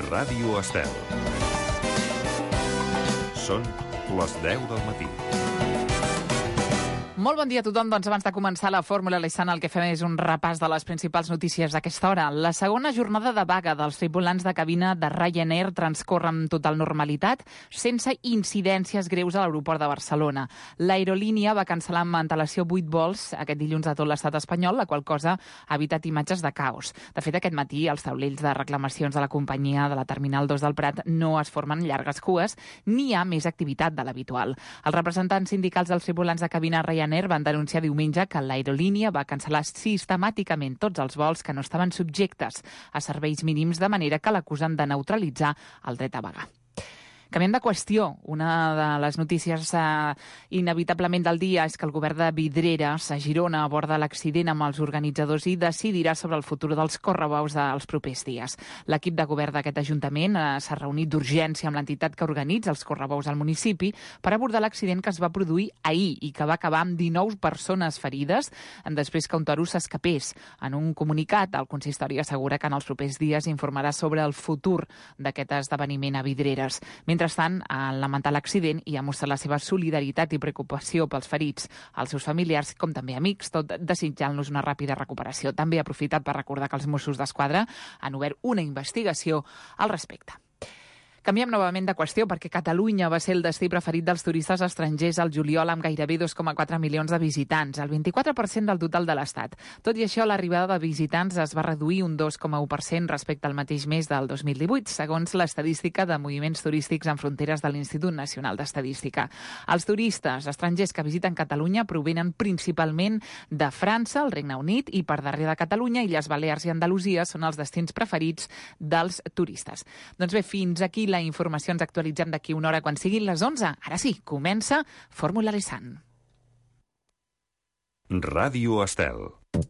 Ràdio Estel. Són les 10 del matí. Molt bon dia a tothom. Doncs abans de començar la Fórmula Lessana el que fem és un repàs de les principals notícies d'aquesta hora. La segona jornada de vaga dels tripulants de cabina de Ryanair transcorre amb total normalitat, sense incidències greus a l'aeroport de Barcelona. L'aerolínia va cancel·lar amb antelació 8 vols aquest dilluns a tot l'estat espanyol, la qual cosa ha evitat imatges de caos. De fet, aquest matí els taulells de reclamacions de la companyia de la Terminal 2 del Prat no es formen llargues cues ni hi ha més activitat de l'habitual. Els representants sindicals dels tripulants de cabina Ryanair van denunciar diumenge que l'aerolínia va cancel·lar sistemàticament tots els vols que no estaven subjectes a serveis mínims, de manera que l'acusen de neutralitzar el dret a vagar. Canviem de qüestió. Una de les notícies inevitablement del dia és que el govern de Vidreres, a Girona, aborda l'accident amb els organitzadors i decidirà sobre el futur dels correbous dels propers dies. L'equip de govern d'aquest ajuntament s'ha reunit d'urgència amb l'entitat que organitza els correbous al municipi per abordar l'accident que es va produir ahir i que va acabar amb 19 persones ferides després que un toro s'escapés. En un comunicat, el consistori assegura que en els propers dies informarà sobre el futur d'aquest esdeveniment a Vidreres. Mentrestant, ha lamentat l'accident i ha mostrat la seva solidaritat i preocupació pels ferits, als seus familiars com també amics, tot desitjant-los una ràpida recuperació. També ha aprofitat per recordar que els Mossos d'Esquadra han obert una investigació al respecte. Canviem novament de qüestió perquè Catalunya va ser el destí preferit dels turistes estrangers al juliol amb gairebé 2,4 milions de visitants, el 24% del total de l'Estat. Tot i això, l'arribada de visitants es va reduir un 2,1% respecte al mateix mes del 2018, segons l'estadística de moviments turístics en fronteres de l'Institut Nacional d'Estadística. Els turistes estrangers que visiten Catalunya provenen principalment de França, el Regne Unit i per darrere de Catalunya, Illes Balears i Andalusia són els destins preferits dels turistes. Doncs bé, fins aquí la informació. Ens actualitzem d'aquí una hora quan siguin les 11. Ara sí, comença Fórmula Lessana. Ràdio Estel.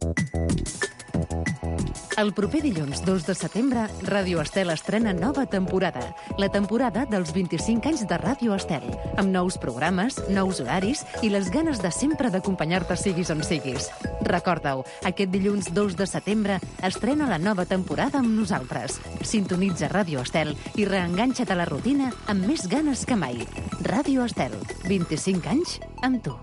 El proper dilluns 2 de setembre, Ràdio Estel estrena nova temporada. La temporada dels 25 anys de Ràdio Estel, amb nous programes, nous horaris i les ganes de sempre d'acompanyar-te siguis on siguis. Recorda-ho, aquest dilluns 2 de setembre estrena la nova temporada amb nosaltres. Sintonitza Ràdio Estel i reenganxa't a la rutina amb més ganes que mai. Ràdio Estel, 25 anys amb tu.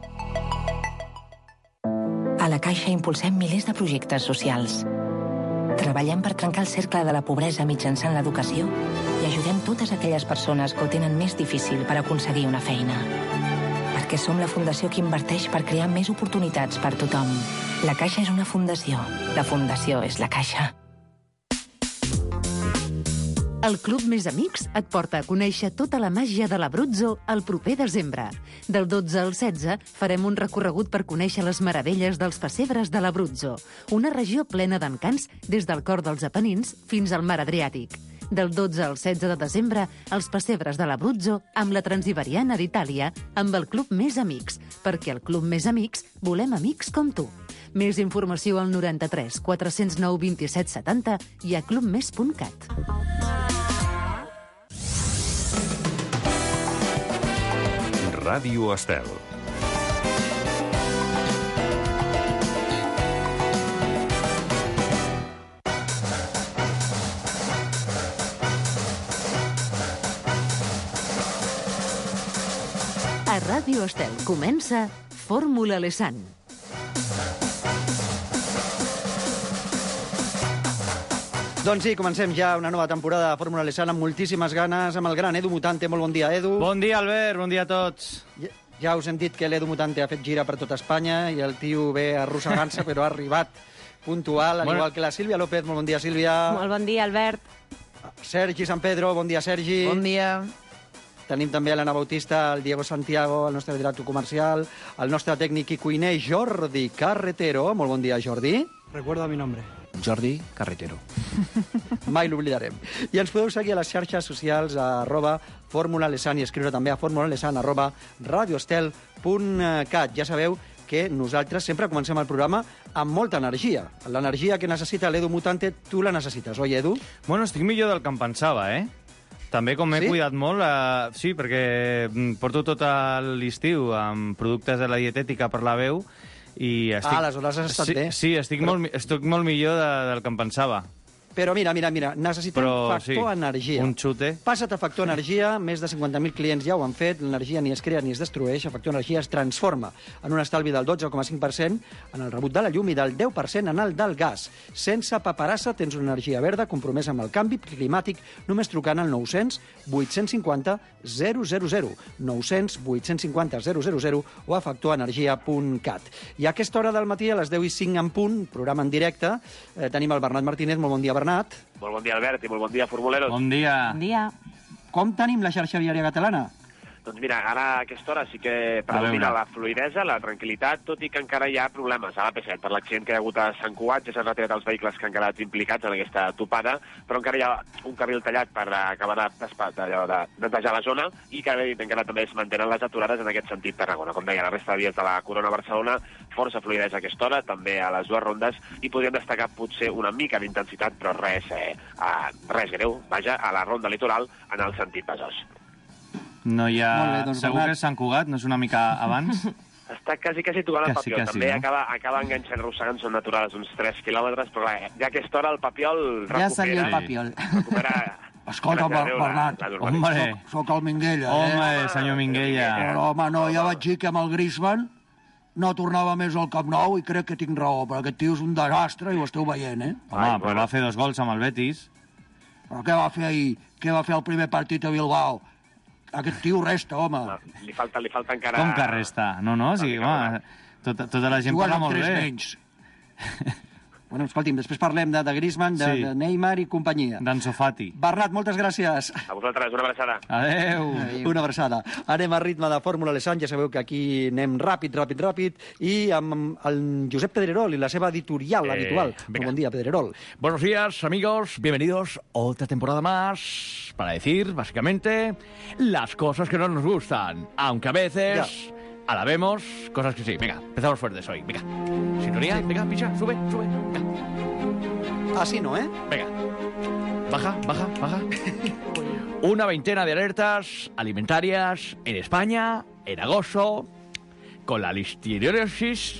A la Caixa impulsem milers de projectes socials. Treballem per trencar el cercle de la pobresa mitjançant l'educació i ajudem totes aquelles persones que ho tenen més difícil per aconseguir una feina. Perquè som la fundació que inverteix per crear més oportunitats per tothom. La Caixa és una fundació. La fundació és la Caixa. El Club Més Amics et porta a conèixer tota la màgia de l'Abruzzo el proper desembre. Del 12 al 16 farem un recorregut per conèixer les meravelles dels pessebres de l'Abruzzo, una regió plena d'encants des del cor dels Apenins fins al mar Adriàtic. Del 12 al 16 de desembre, els pessebres de l'Abruzzo amb la Transiberiana d'Itàlia amb el Club Més Amics, perquè al Club Més Amics volem amics com tu. Més informació al 93 409 27 70 i a clubmes.cat. Ràdio Estel. A Ràdio Estel comença Fórmula Lessana. Doncs sí, comencem ja una nova temporada de Fórmula Lessana amb moltíssimes ganes, amb el gran Edu Mutante. Molt bon dia, Edu. Bon dia, Albert. Bon dia a tots. Ja us hem dit que l'Edu Mutante ha fet gira per tot Espanya i el tio ve arrossegant-se, però ha arribat puntual, al igual que la Sílvia López. Molt bon dia, Sílvia. Molt bon dia, Albert. Sergi San Pedro. Bon dia, Sergi. Bon dia. Tenim també l'Anna Bautista, el Diego Santiago, el nostre director comercial, el nostre tècnic i cuiner Jordi Carretero. Molt bon dia, Jordi. Recuerda mi nombre. Jordi Carretero. Mai l'oblidarem. I ens podeu seguir a les xarxes socials a @FórmulaLessana i escriure també a formulalesan @radioestel.cat. Ja sabeu que nosaltres sempre comencem el programa amb molta energia. L'energia que necessita l'Edu Mutante, tu la necessites, oi, Edu? Bueno, estic millor del que em pensava, eh? També, com m'he cuidat molt, sí, perquè porto tot l'estiu amb productes de la dietètica per la veu i estic... aleshores has estat bé. Sí, estic molt millor del que em pensava. Però mira, necessitem factor energia. Un xute. Passa't a factor energia, més de 50.000 clients ja ho han fet, l'energia ni es crea ni es destrueix, a factor energia es transforma en un estalvi del 12,5% en el rebut de la llum i del 10% en el del gas. Sense paperassa tens una energia verda compromesa amb el canvi climàtic, només trucant al 900 850 000, 900 850 000 o a factorenergia.cat. I a aquesta hora del matí, a les 10:05 en punt, programa en directe, tenim el Bernat Martínez. Molt bon dia, Bernat. Molt bon dia, Albert, i molt bon dia, formuleros. Bon dia. Bon dia. Com tenim la xarxa viària catalana? Doncs mira, ara a aquesta hora sí que predomina la fluidesa, la tranquil·litat, tot i que encara hi ha problemes a l'AP7 per l'accident que hi ha hagut a Sant Cugat. Ja s'han retirat els vehicles que han quedat implicats en aquesta topada, però encara hi ha un carril tallat per acabar de netejar la zona i que encara també es mantenen les aturades en aquest sentit Tarragona. Com deia, la resta de vies de la Corona Barcelona, força fluidesa a aquesta hora, també a les dues rondes, i podríem destacar potser una mica d'intensitat, però res greu, vaja, a la ronda litoral en el sentit Besòs. No hi ha... Molt bé, doncs, segur Bernat. que és Sant Cugat, no és una mica abans? Està quasi tocant el Quasi, Papiol. També no? acaba enganxant, arrossegant, són naturals uns 3 quilòmetres, però clar, ja a aquesta hora el Papiol recupera... Ja salió el Papiol. Escolta, Bernat, Hombre. soc el Minguella, Home, senyor Minguella. Però, home, no, ja vaig dir que amb el Griezmann no tornava més al Camp Nou i crec que tinc raó, però aquest tio és un desastre i ho esteu veient, eh? Home, però va fer 2 gols amb el Betis. Però què va fer ahir? Què va fer el primer partit a Bilbao? Aquest tio resta, home. Li falta encara... Com que resta? No, sí, home, tota la gent Juguen parla amb molt 3 bé. menys. Bueno, escolti'm, després parlem de Griezmann, Sí. de Neymar i companyia. D'Ansu Fati. Bernat, moltes gràcies. A vosaltres, una abraçada. Adeu. Una abraçada. Anem a ritme de Fórmula Lesant, ja sabeu que aquí anem ràpid, i amb el Josep Pedrerol i la seva editorial habitual. venga. Bon dia, Pedrerol. Buenos días, amigos. Bienvenidos a otra temporada más para decir, básicamente, las cosas que no nos gustan. Aunque a veces alabemos cosas que sí. Venga, empezamos fuertes hoy. Venga. Sintonía. Venga, picha, sube. Venga. Así no, ¿eh? Venga. Baja. Una veintena de alertas alimentarias en España en agosto con la listeriosis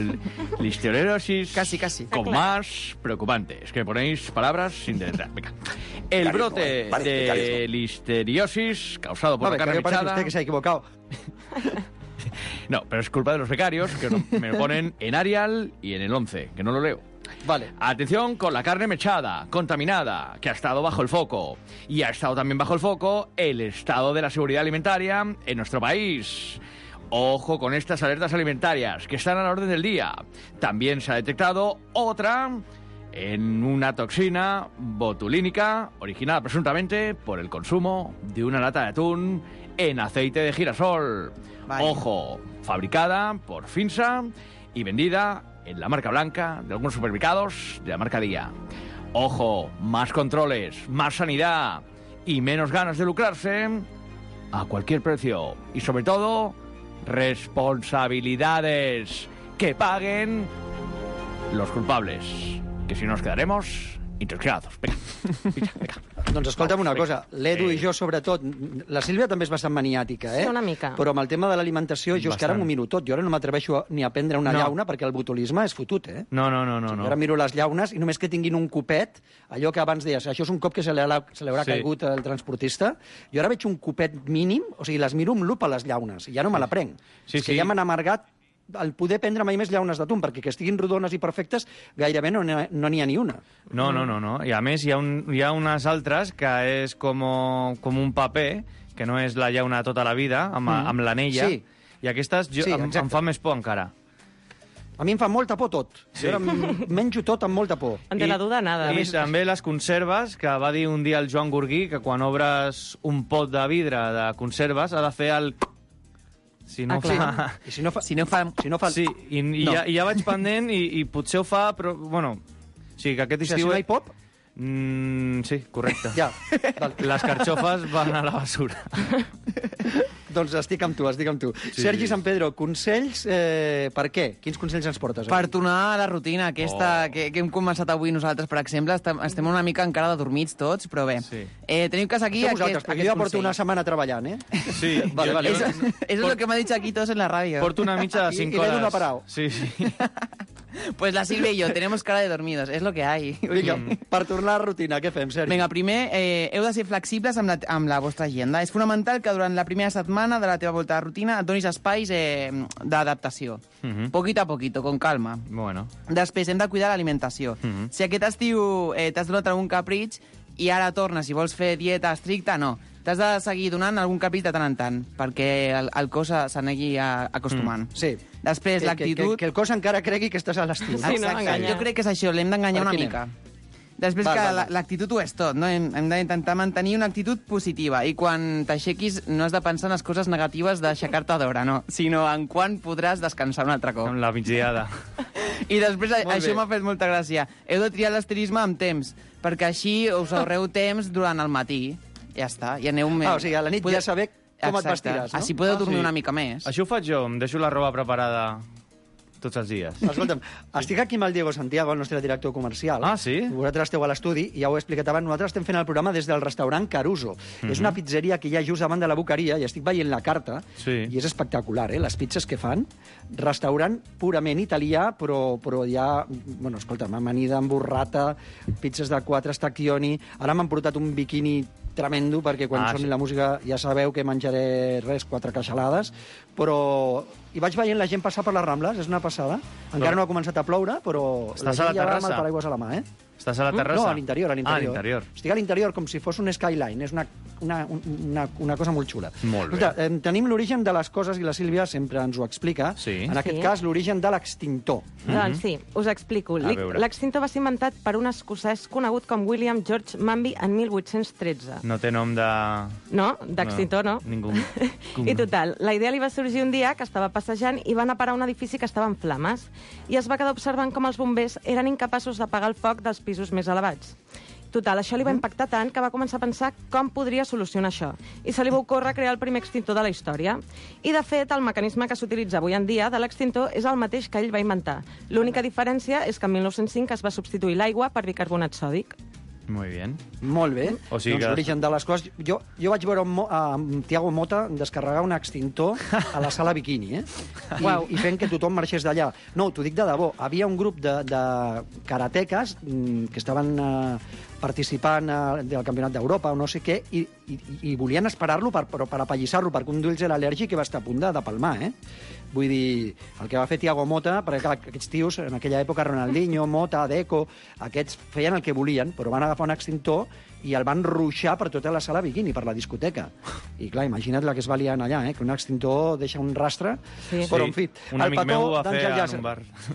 Casi. con más preocupante. Es que ponéis palabras sin deletrear. Venga. El brote de listeriosis causado por la carne que parece mechada... usted que se ha equivocado. No, pero es culpa de los becarios que me ponen en Arial y en el 11, que no lo leo. Vale. Atención con la carne mechada, contaminada, que ha estado bajo el foco. Y ha estado también bajo el foco el estado de la seguridad alimentaria en nuestro país. Ojo con estas alertas alimentarias, que están a la orden del día. También se ha detectado otra en una toxina botulínica originada presuntamente por el consumo de una lata de atún en aceite de girasol. Vaya. Ojo, fabricada por Finsa y vendida en la marca blanca de algunos supermercados de la marca Día. Ojo, más controles, más sanidad y menos ganas de lucrarse a cualquier precio. Y sobre todo, responsabilidades que paguen los culpables. Que si no nos quedaremos intoxicados. Venga. Doncs escolta'm una cosa, l'Edu i jo sobretot, la Sílvia també és bastant maniàtica, Sí, una mica. Però amb el tema de l'alimentació, jo és que ara m'ho miro tot, jo ara no m'atreveixo ni a prendre una llauna perquè el botulisme és fotut, eh? No. Jo ara miro les llaunes i només que tinguin un copet, allò que abans deies, això és un cop que se li haurà caigut al transportista, jo ara veig un copet mínim, o sigui, les miro amb lupa les llaunes, i ja no me la prenc. És que ja m'han amargat el poder prendre mai més llaunes d'atún, perquè que estiguin rodones i perfectes gairebé no n'hi ha ni una. No. I a més hi ha unes altres que és com un paper, que no és la llauna tota la vida, amb l'anella, Sí. i aquestes em fa més por encara. A mi em fa molta por tot. Sí. Jo ara menjo tot amb molta por. Ante la duda, nada. I també les conserves, que va dir un dia el Joan Gurguí que quan obres un pot de vidre de conserves ha de fer el... Si no fa... I si no fa... Si no fa... Sí, i No. ja vaig pendent i potser ho fa, però, bueno... Sí, que aquest O sigui, si estiu... no hi pop, Sí, correcte. ja. Val. Les carxofes van a la basura. Doncs estic amb tu. Sí. Sergi San Pedro, consells per què? Quins consells ens portes? Per tornar a la rutina aquesta que hem començat avui nosaltres, per exemple, estem una mica encara adormits tots, però bé. Sí. Tenim que seguir Això vosaltres, perquè jo ja porto una consells. setmana treballant, eh? Sí, Vale. Eso es lo que me ha dicho aquí todos en la radio. Porto una mitja de 5 I l'Edu hores. no ha parat. Sí. Pues la Sílvia y yo tenemos cara de dormidos, es lo que hay. Vinga, per tornar a la rutina, què fem, Sergi? Vinga, primer, heu de ser flexibles amb la vostra agenda. És fonamental que durant la primera setmana de la teva volta de rutina et donis espais d'adaptació. Poquito a poquito, con calma. Bueno. Després, hem de cuidar l'alimentació. Si aquest estiu t'has donat algun capritx i ara tornes i vols fer dieta estricta, no. T'has de seguir donant algun capritx de tant en tant, perquè el cos s'anegui acostumant. Sí. Després, l'actitud... Que el cos encara cregui que estàs a l'estiu. Exacte, jo crec que és això, l'hem d'enganyar una mica. Després que l'actitud ho és tot, no? Hem d'intentar mantenir una actitud positiva i quan t'aixequis no has de pensar en les coses negatives d'aixecar-te d'hora, no, sinó en quan podràs descansar un altre cop. Amb la migdiada. I després, això m'ha fet molta gràcia, heu de triar l'esterisme amb temps, perquè així us ahorreu temps durant el matí. Ja està, i aneu... O sigui, a la nit ja saber com et vestiràs, no? Així podeu dormir una mica més. Això ho faig jo, em deixo la roba preparada tots els dies. Escolta'm, estic aquí amb el Diego Santiago, el nostre director comercial. Ah, sí? Vosaltres esteu a l'estudi, i ja ho he explicat abans, nosaltres estem fent el programa des del restaurant Caruso. És una pizzeria que hi ha just davant de la Boqueria, i estic veient la carta, i és espectacular, les pizzas que fan. Restaurant purament italià, però hi ha... Bueno, escolta'm, amanida amb burrata, pizzas de 4 stacchioni, ara m'han portat un biquini tremendo, perquè quan soni la música ja sabeu que menjaré 4 queixalades, però hi vaig veient la gent passar per les Rambles, és una passada. Encara no ha començat a ploure, però la gent ja va amb el paraigües a la mà, Estàs a la terrassa? No, a l'interior, a l'interior. Ah, a l'interior. Estic a l'interior com si fos un skyline, és una cosa molt xula. Molt bé. Escolta, tenim l'origen de les coses, i la Sílvia sempre ens ho explica. En aquest cas, l'origen de l'extintor. Doncs sí, us explico. L'extintor va ser inventat per un escocès conegut com William George Manby en 1813. No té nom de... No, d'extintor no. Ningú. I total, la idea li va sorgir un dia que estava passejant i va anar a parar un edifici que estava en flames i es va quedar observant com els bombers eren incapaços d'apagar el foc dels pisos més elevats. Total, això li va impactar tant que va començar a pensar com podria solucionar això. I se li va ocórrer crear el primer extintor de la història. I, de fet, el mecanisme que s'utilitza avui en dia de l'extintor és el mateix que ell va inventar. L'única diferència és que en 1905 es va substituir l'aigua per bicarbonat sòdic. Muy bien. Molt bé. O sigui doncs l'origen de les coses... Jo vaig veure amb Tiago Mota descarregar un extintor a la sala Bikini, I fent que tothom marxés d'allà. No, t'ho dic de debò. Havia un grup de karateques que estaven participant del Campionat d'Europa o no sé què, i volien esperar-lo per apallissar-lo, perquè un d'ells era al·lèrgic i va estar a punt de palmar, Vull dir, el que va fer Tiago Mota, perquè aquests tios, en aquella època, Ronaldinho, Mota, Deco, aquests feien el que volien, però van agafar un extintor i el van ruixar per tota la sala Bikini, per la discoteca. I clar, imagina't la que es va liant allà, que un extintor deixa un rastre. Però, en fi, un amic meu ho va fer en un bar.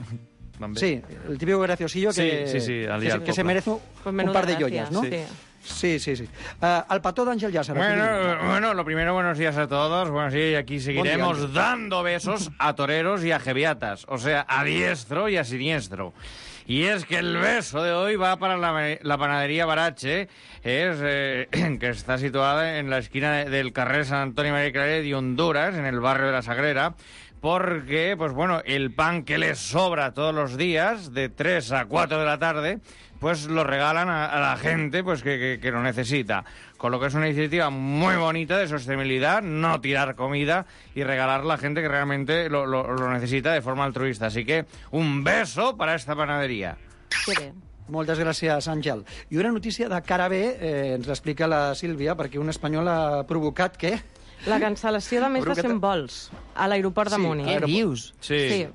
Sí, el típico graciosillo que se merece un par de joyas, ¿no? Sí. Al Pató d'Àngel Llàcer. Bueno, lo primero, buenos días a todos. Bueno, sí, aquí seguiremos dando besos a toreros y a jeviatas. O sea, a diestro y a siniestro. Y es que el beso de hoy va para la panadería Barache, que está situada en la esquina del carrer Sant Antoni Maria Claret y Honduras, en el barrio de la Sagrera, porque, pues bueno, el pan que les sobra todos los días, de 3 a 4 de la tarde, pues lo regalan a la gente pues que lo necesita. Con lo que es una iniciativa muy bonita de sostenibilidad, no tirar comida y regalar a la gente que realmente lo necesita de forma altruista. Así que un beso para esta panadería. Moltes gràcies, Àngel. I una notícia de cara B, ens l'explica la Sílvia, perquè un espanyol ha provocat què? La cancel·lació de més de 100 vols a l'aeroport de Múnich. Què dius? Sí,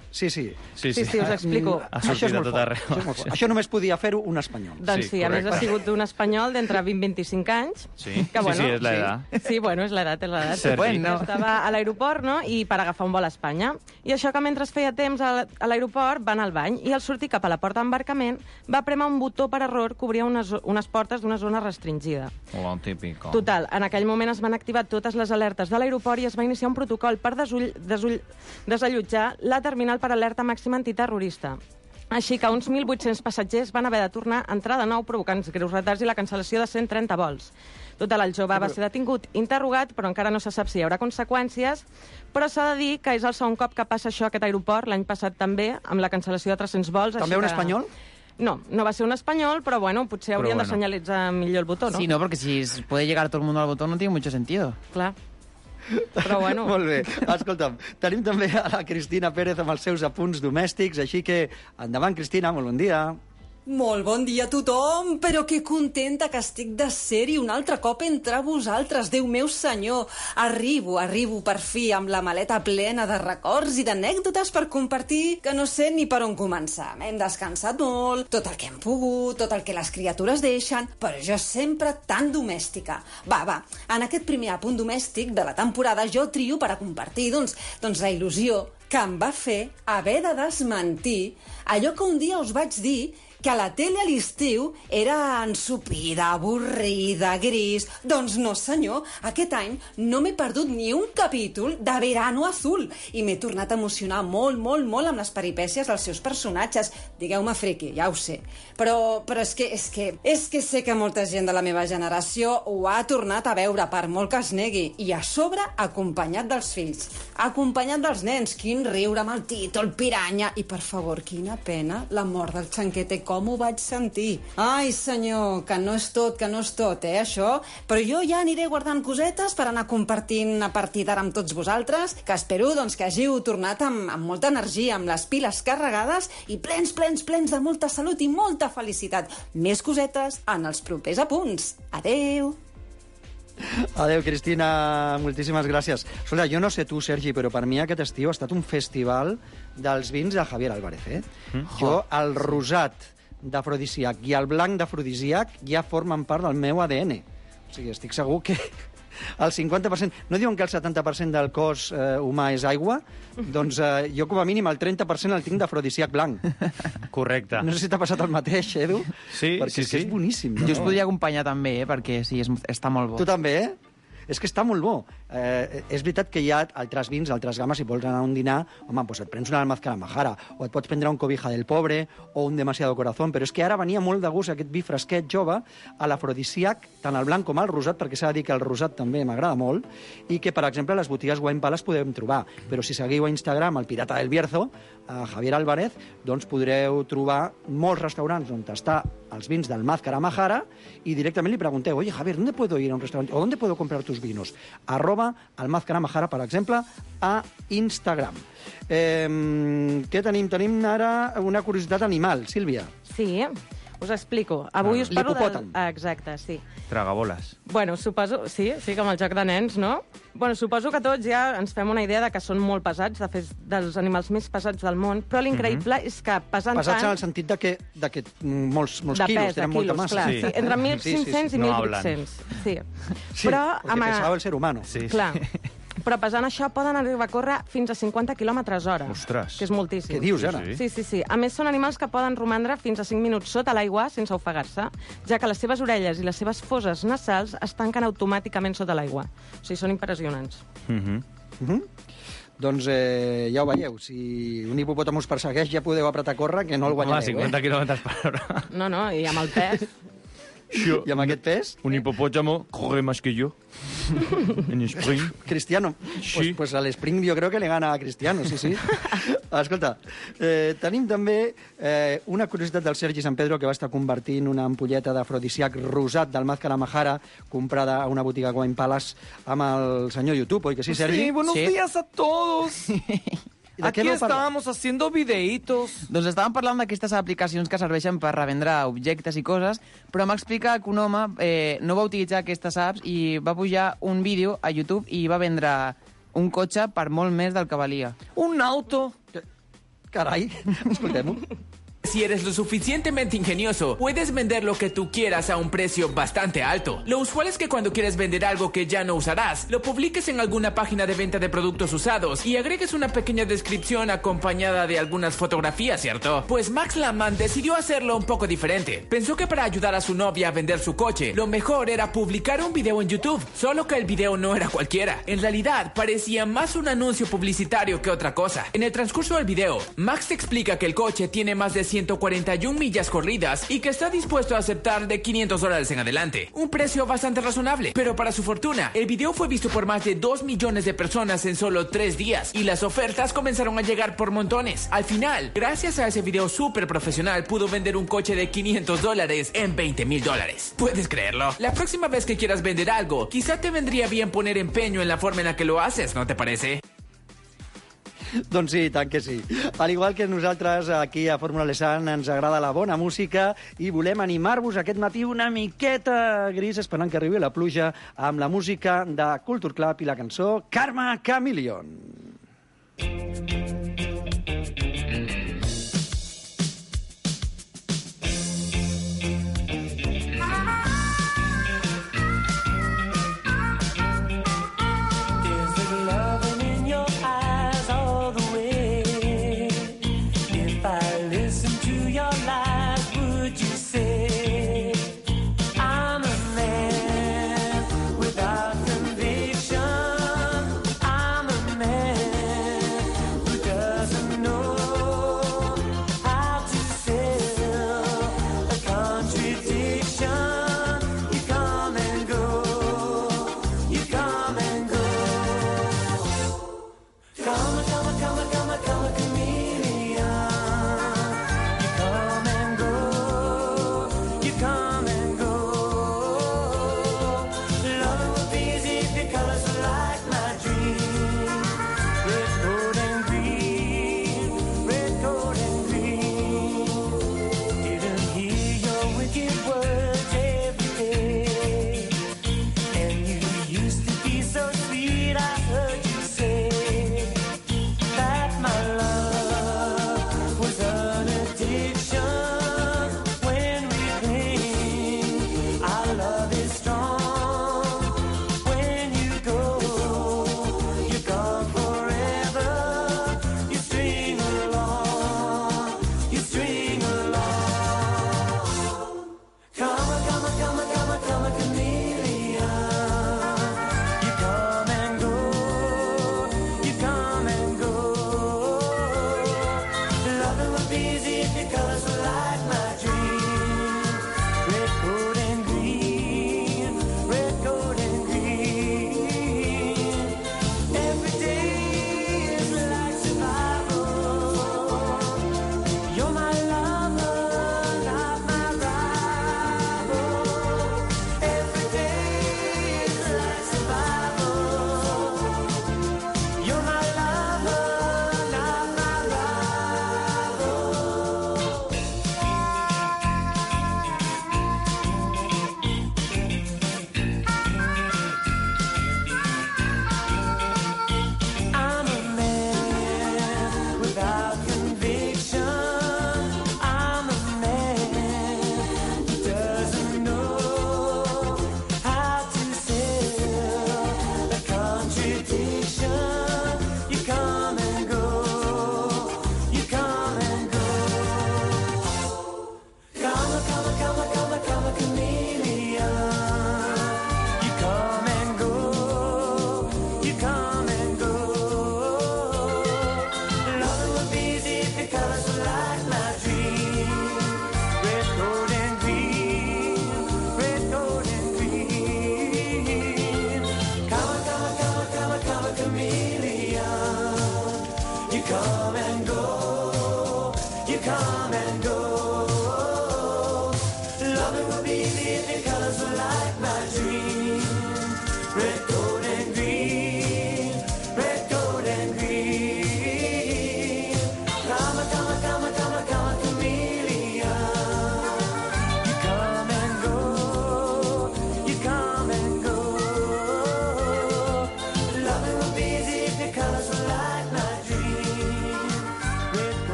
us explico. Això és molt fort. Això només podia fer-ho un espanyol. Doncs sí, a més ha sigut un espanyol d'entre 20 i 25 anys. Sí, és l'edat. Sí, bueno, és l'edat. Estava a l'aeroport, no?, i per agafar un vol a Espanya. I això que mentre feia temps a l'aeroport va anar al bany i al sortir cap a la porta d'embarcament va prémer un botó per error que obria unes portes d'una zona restringida. Típico. Total, en aquell moment es van activar totes les alertes de l'aeroport i es va iniciar un protocol per desallotjar la terminal per alerta màxima antiterrorista. Així que uns 1.800 passatgers van haver de tornar a entrar de nou, provocant greus retards i la cancel·lació de 130 vols. Total, el jove va ser detingut, interrogat, però encara no se sap si hi haurà conseqüències, però s'ha de dir que és el segon cop que passa això a aquest aeroport, l'any passat també, amb la cancel·lació de 300 vols. També un espanyol? No, no va ser un espanyol, però bueno, potser haurien de senyalitzar millor el botó, ¿no? Sí, no, porque si puede llegar todo el mundo al botón no tiene mucho sentido. Clar. Però bueno... Molt bé. Escolta'm, tenim també a la Cristina Pérez amb els seus apunts domèstics, així que endavant, Cristina, molt bon dia. Molt bon dia a tothom, però que contenta que estic de ser-hi un altre cop entre vosaltres. Déu meu senyor, arribo per fi amb la maleta plena de records i d'anècdotes per compartir, que no sé ni per on començar. Hem descansat molt, tot el que hem pogut, tot el que les criatures deixen, però jo sempre tan domèstica. Va, en aquest primer apunt domèstic de la temporada jo trio per a compartir, doncs la il·lusió que em va fer haver de desmentir allò que un dia us vaig dir que la tele a l'estiu era ensopida, avorrida, gris... Doncs no, senyor, aquest any no m'he perdut ni un capítol de Verano Azul i m'he tornat a emocionar molt amb les peripècies dels seus personatges. Digueu-me friki, ja ho sé. Però és que sé que molta gent de la meva generació ho ha tornat a veure, per molt que es negui, i a sobre acompanyat dels fills, acompanyat dels nens. Quin riure amb el títol, piranya, i per favor, quina pena la mort del Xanquete, com ho vaig sentir. Ai, senyor, que no és tot, això. Però jo ja aniré guardant cosetes per anar compartint a partir d'ara amb tots vosaltres, que espero doncs, que hàgiu tornat amb molta energia, amb les piles carregades i plens de molta salut i molta felicitat. Més cosetes en els propers apunts. Adeu! Adéu, Cristina, moltíssimes gràcies. Escolta, jo no sé tu, Sergi, però per mi aquest estiu ha estat un festival dels vins de Javier Álvarez, eh? Jo, el rosat d'afrodisíac i el blanc d'afrodisíac ja formen part del meu ADN. O sigui, estic segur que el 50%... No diuen que el 70% del cos humà és aigua? Doncs jo, com a mínim, el 30% el tinc d'afrodisíac blanc. Correcte. No sé si t'ha passat el mateix, Edu? Sí, perquè és boníssim. Jo us podria acompanyar també, perquè sí, està molt bo. Tu també, eh? És que està molt bo. És veritat que hi ha altres vins, altres games, si vols anar a un dinar, home, doncs et prens una almazcaramajara, o et pots prendre un cobija del pobre, o un demasiado corazón, però és que ara venia molt de gust aquest vi fresquet jove, a l'afrodisíac, tant el blanc com el rosat, perquè s'ha de dir que el rosat també m'agrada molt, i que, per exemple, a les botigues Wine Palace podem trobar. Però si seguiu a Instagram el Pirata del Bierzo, a Javier Álvarez, doncs podreu trobar molts restaurants on està els vins del Almazcaramajara i directament li pregunteu, oye, Javier, ¿dónde puedo ir a un restaurante? ¿O dónde puedo comprar tus vinos? @Almazcaramajara, per exemple, a Instagram. Què tenim? Tenim ara una curiositat animal. Sílvia. Sí, us explico. Avui us parlo l'hipopòtam. Exacte, sí. Tragaboles. Bueno, suposo... Sí, com el joc de nens, no? Bueno, suposo que tots ja ens fem una idea de que són molt pesats, de fet, dels animals més pesats del món, però l'increïble és que pesant tant... Pesats en el sentit de que molts quilos, pes, tenen molta massa. Clar, sí. Entre 1.500 i 1.800. Sí, però, perquè pesava el ser humano. Sí. Clar. Però pesant això poden arribar a córrer fins a 50 km/h. Ostres. Que és moltíssim. Què dius, ara? Sí. A més, són animals que poden romandre fins a 5 minuts sota l'aigua sense ofegar-se, ja que les seves orelles i les seves fosses nasals es tanquen automàticament sota l'aigua. O sigui, són impressionants. Doncs ja ho veieu, si un hipopòtam us persegueix ja podeu apretar a córrer, que no el guanyareu. 50 km/h. No, i amb el pes... I amb aquest pes? Un hipopótamo corre más que yo. En sprint. Cristiano. Sí. Pues al sprint jo creo que le gana a Cristiano, sí. Escolta, tenim també una curiositat del Sergi San Pedro, que va estar convertint una ampolleta d'afrodisíac rosat del Almazcaramajara comprada a una botiga Wine Palace amb el senyor YouTube, oi que sí, Sergi? Sí, buenos días a todos. Aquí estábamos haciendo videitos. Doncs estàvem parlant d'aquestes aplicacions que serveixen per revendre objectes i coses, però m'explica que un home no va utilitzar aquestes apps i va pujar un vídeo a YouTube i va vendre un cotxe per molt més del que valia. Un auto. Carai, escoltem-ho. Si eres lo suficientemente ingenioso, puedes vender lo que tú quieras a un precio bastante alto. Lo usual es que cuando quieres vender algo que ya no usarás, lo publiques en alguna página de venta de productos usados y agregues una pequeña descripción acompañada de algunas fotografías, ¿cierto? Pues Max Landman decidió hacerlo un poco diferente. Pensó que para ayudar a su novia a vender su coche, lo mejor era publicar un video en YouTube, solo que el video no era cualquiera. En realidad, parecía más un anuncio publicitario que otra cosa. En el transcurso del video, Max explica que el coche tiene más de 141 millas corridas y que está dispuesto a aceptar de $500 en adelante. Un precio bastante razonable, pero para su fortuna, el video fue visto por más de 2 millones de personas en solo 3 días y las ofertas comenzaron a llegar por montones. Al final, gracias a ese video súper profesional, pudo vender un coche de $500 en $20,000. ¿Puedes creerlo? La próxima vez que quieras vender algo, quizá te vendría bien poner empeño en la forma en la que lo haces, ¿no te parece? Doncs sí, tant que sí. Al igual que nosaltres aquí a Fórmula Lesan ens agrada la bona música i volem animar-vos aquest matí una miqueta gris esperant que arribi la pluja amb la música de Culture Club i la cançó Karma Chameleon.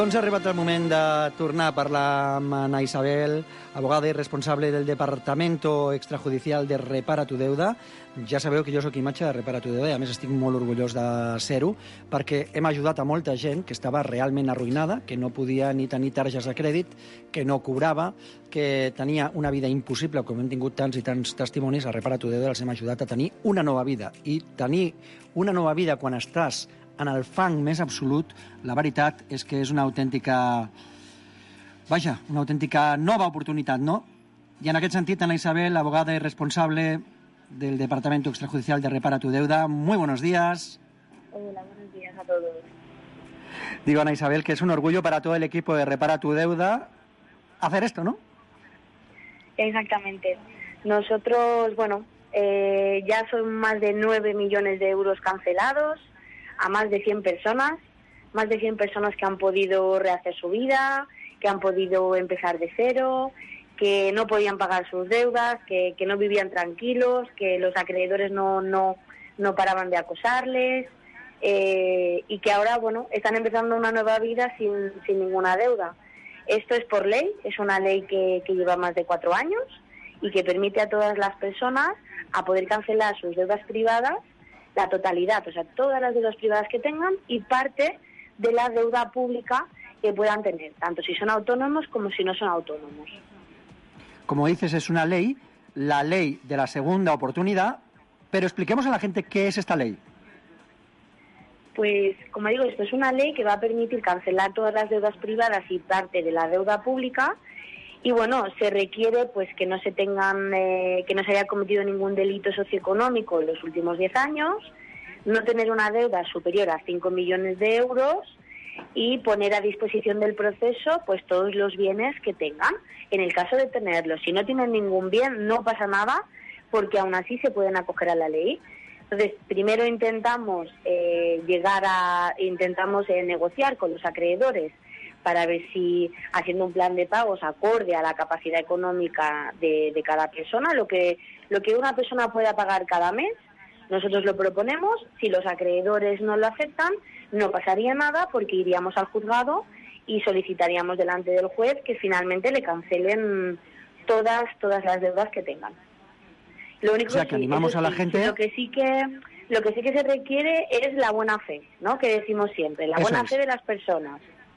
Doncs ha arribat el moment de tornar a parlar amb Ana Isabel, abogada i responsable del Departamento Extrajudicial de Repara tu Deuda. Ja sabeu que jo sóc imatge de Repara tu Deuda i a més estic molt orgullós de ser-ho perquè hem ajudat a molta gent que estava realment arruïnada, que no podia ni tenir targes de crèdit, que no cobrava, que tenia una vida impossible, com hem tingut tants i tants testimonis. A Repara tu Deuda els hem ajudat a tenir una nova vida. I tenir una nova vida quan estàs en el fang més absolut, la veritat és que és una autèntica... Vaja, una autèntica nova oportunitat, ¿no? Y en aquest sentit, Ana Isabel, abogada y responsable del Departamento Extrajudicial de Repara tu Deuda. Muy buenos días. Hola, buenos días a todos. Digo, Ana Isabel, que es un orgullo para todo el equipo de Repara tu Deuda hacer esto, ¿no? Exactamente. Nosotros, bueno, ya son más de 9 millones de euros cancelados a más de 100 personas que han podido rehacer su vida, que han podido empezar de cero, que no podían pagar sus deudas, que no vivían tranquilos, que los acreedores no paraban de acosarles, y que ahora, bueno, están empezando una nueva vida sin ninguna deuda. Esto es por ley, es una ley que lleva más de 4 años y que permite a todas las personas a poder cancelar sus deudas privadas, la totalidad, o sea, todas las deudas privadas que tengan y parte de la deuda pública que puedan tener, tanto si son autónomos como si no son autónomos. Como dices, es una ley, la ley de la segunda oportunidad, pero expliquemos a la gente qué es esta ley. Pues, como digo, esto es una ley que va a permitir cancelar todas las deudas privadas y parte de la deuda pública. Y bueno, se requiere pues que no se haya cometido ningún delito socioeconómico en los últimos 10 años, no tener una deuda superior a 5 millones de euros y poner a disposición del proceso pues todos los bienes que tengan. En el caso de tenerlos, si no tienen ningún bien, no pasa nada, porque aún así se pueden acoger a la ley. Entonces, primero intentamos negociar con los acreedores para ver si, haciendo un plan de pagos acorde a la capacidad económica de cada persona, lo que una persona pueda pagar cada mes, nosotros lo proponemos. Si los acreedores no lo aceptan, no pasaría nada, porque iríamos al juzgado y solicitaríamos delante del juez que finalmente le cancelen todas las deudas que tengan. Lo único que animamos a la gente. Lo que sí que se requiere es la buena fe, ¿no? Que decimos siempre, la buena fe de las personas.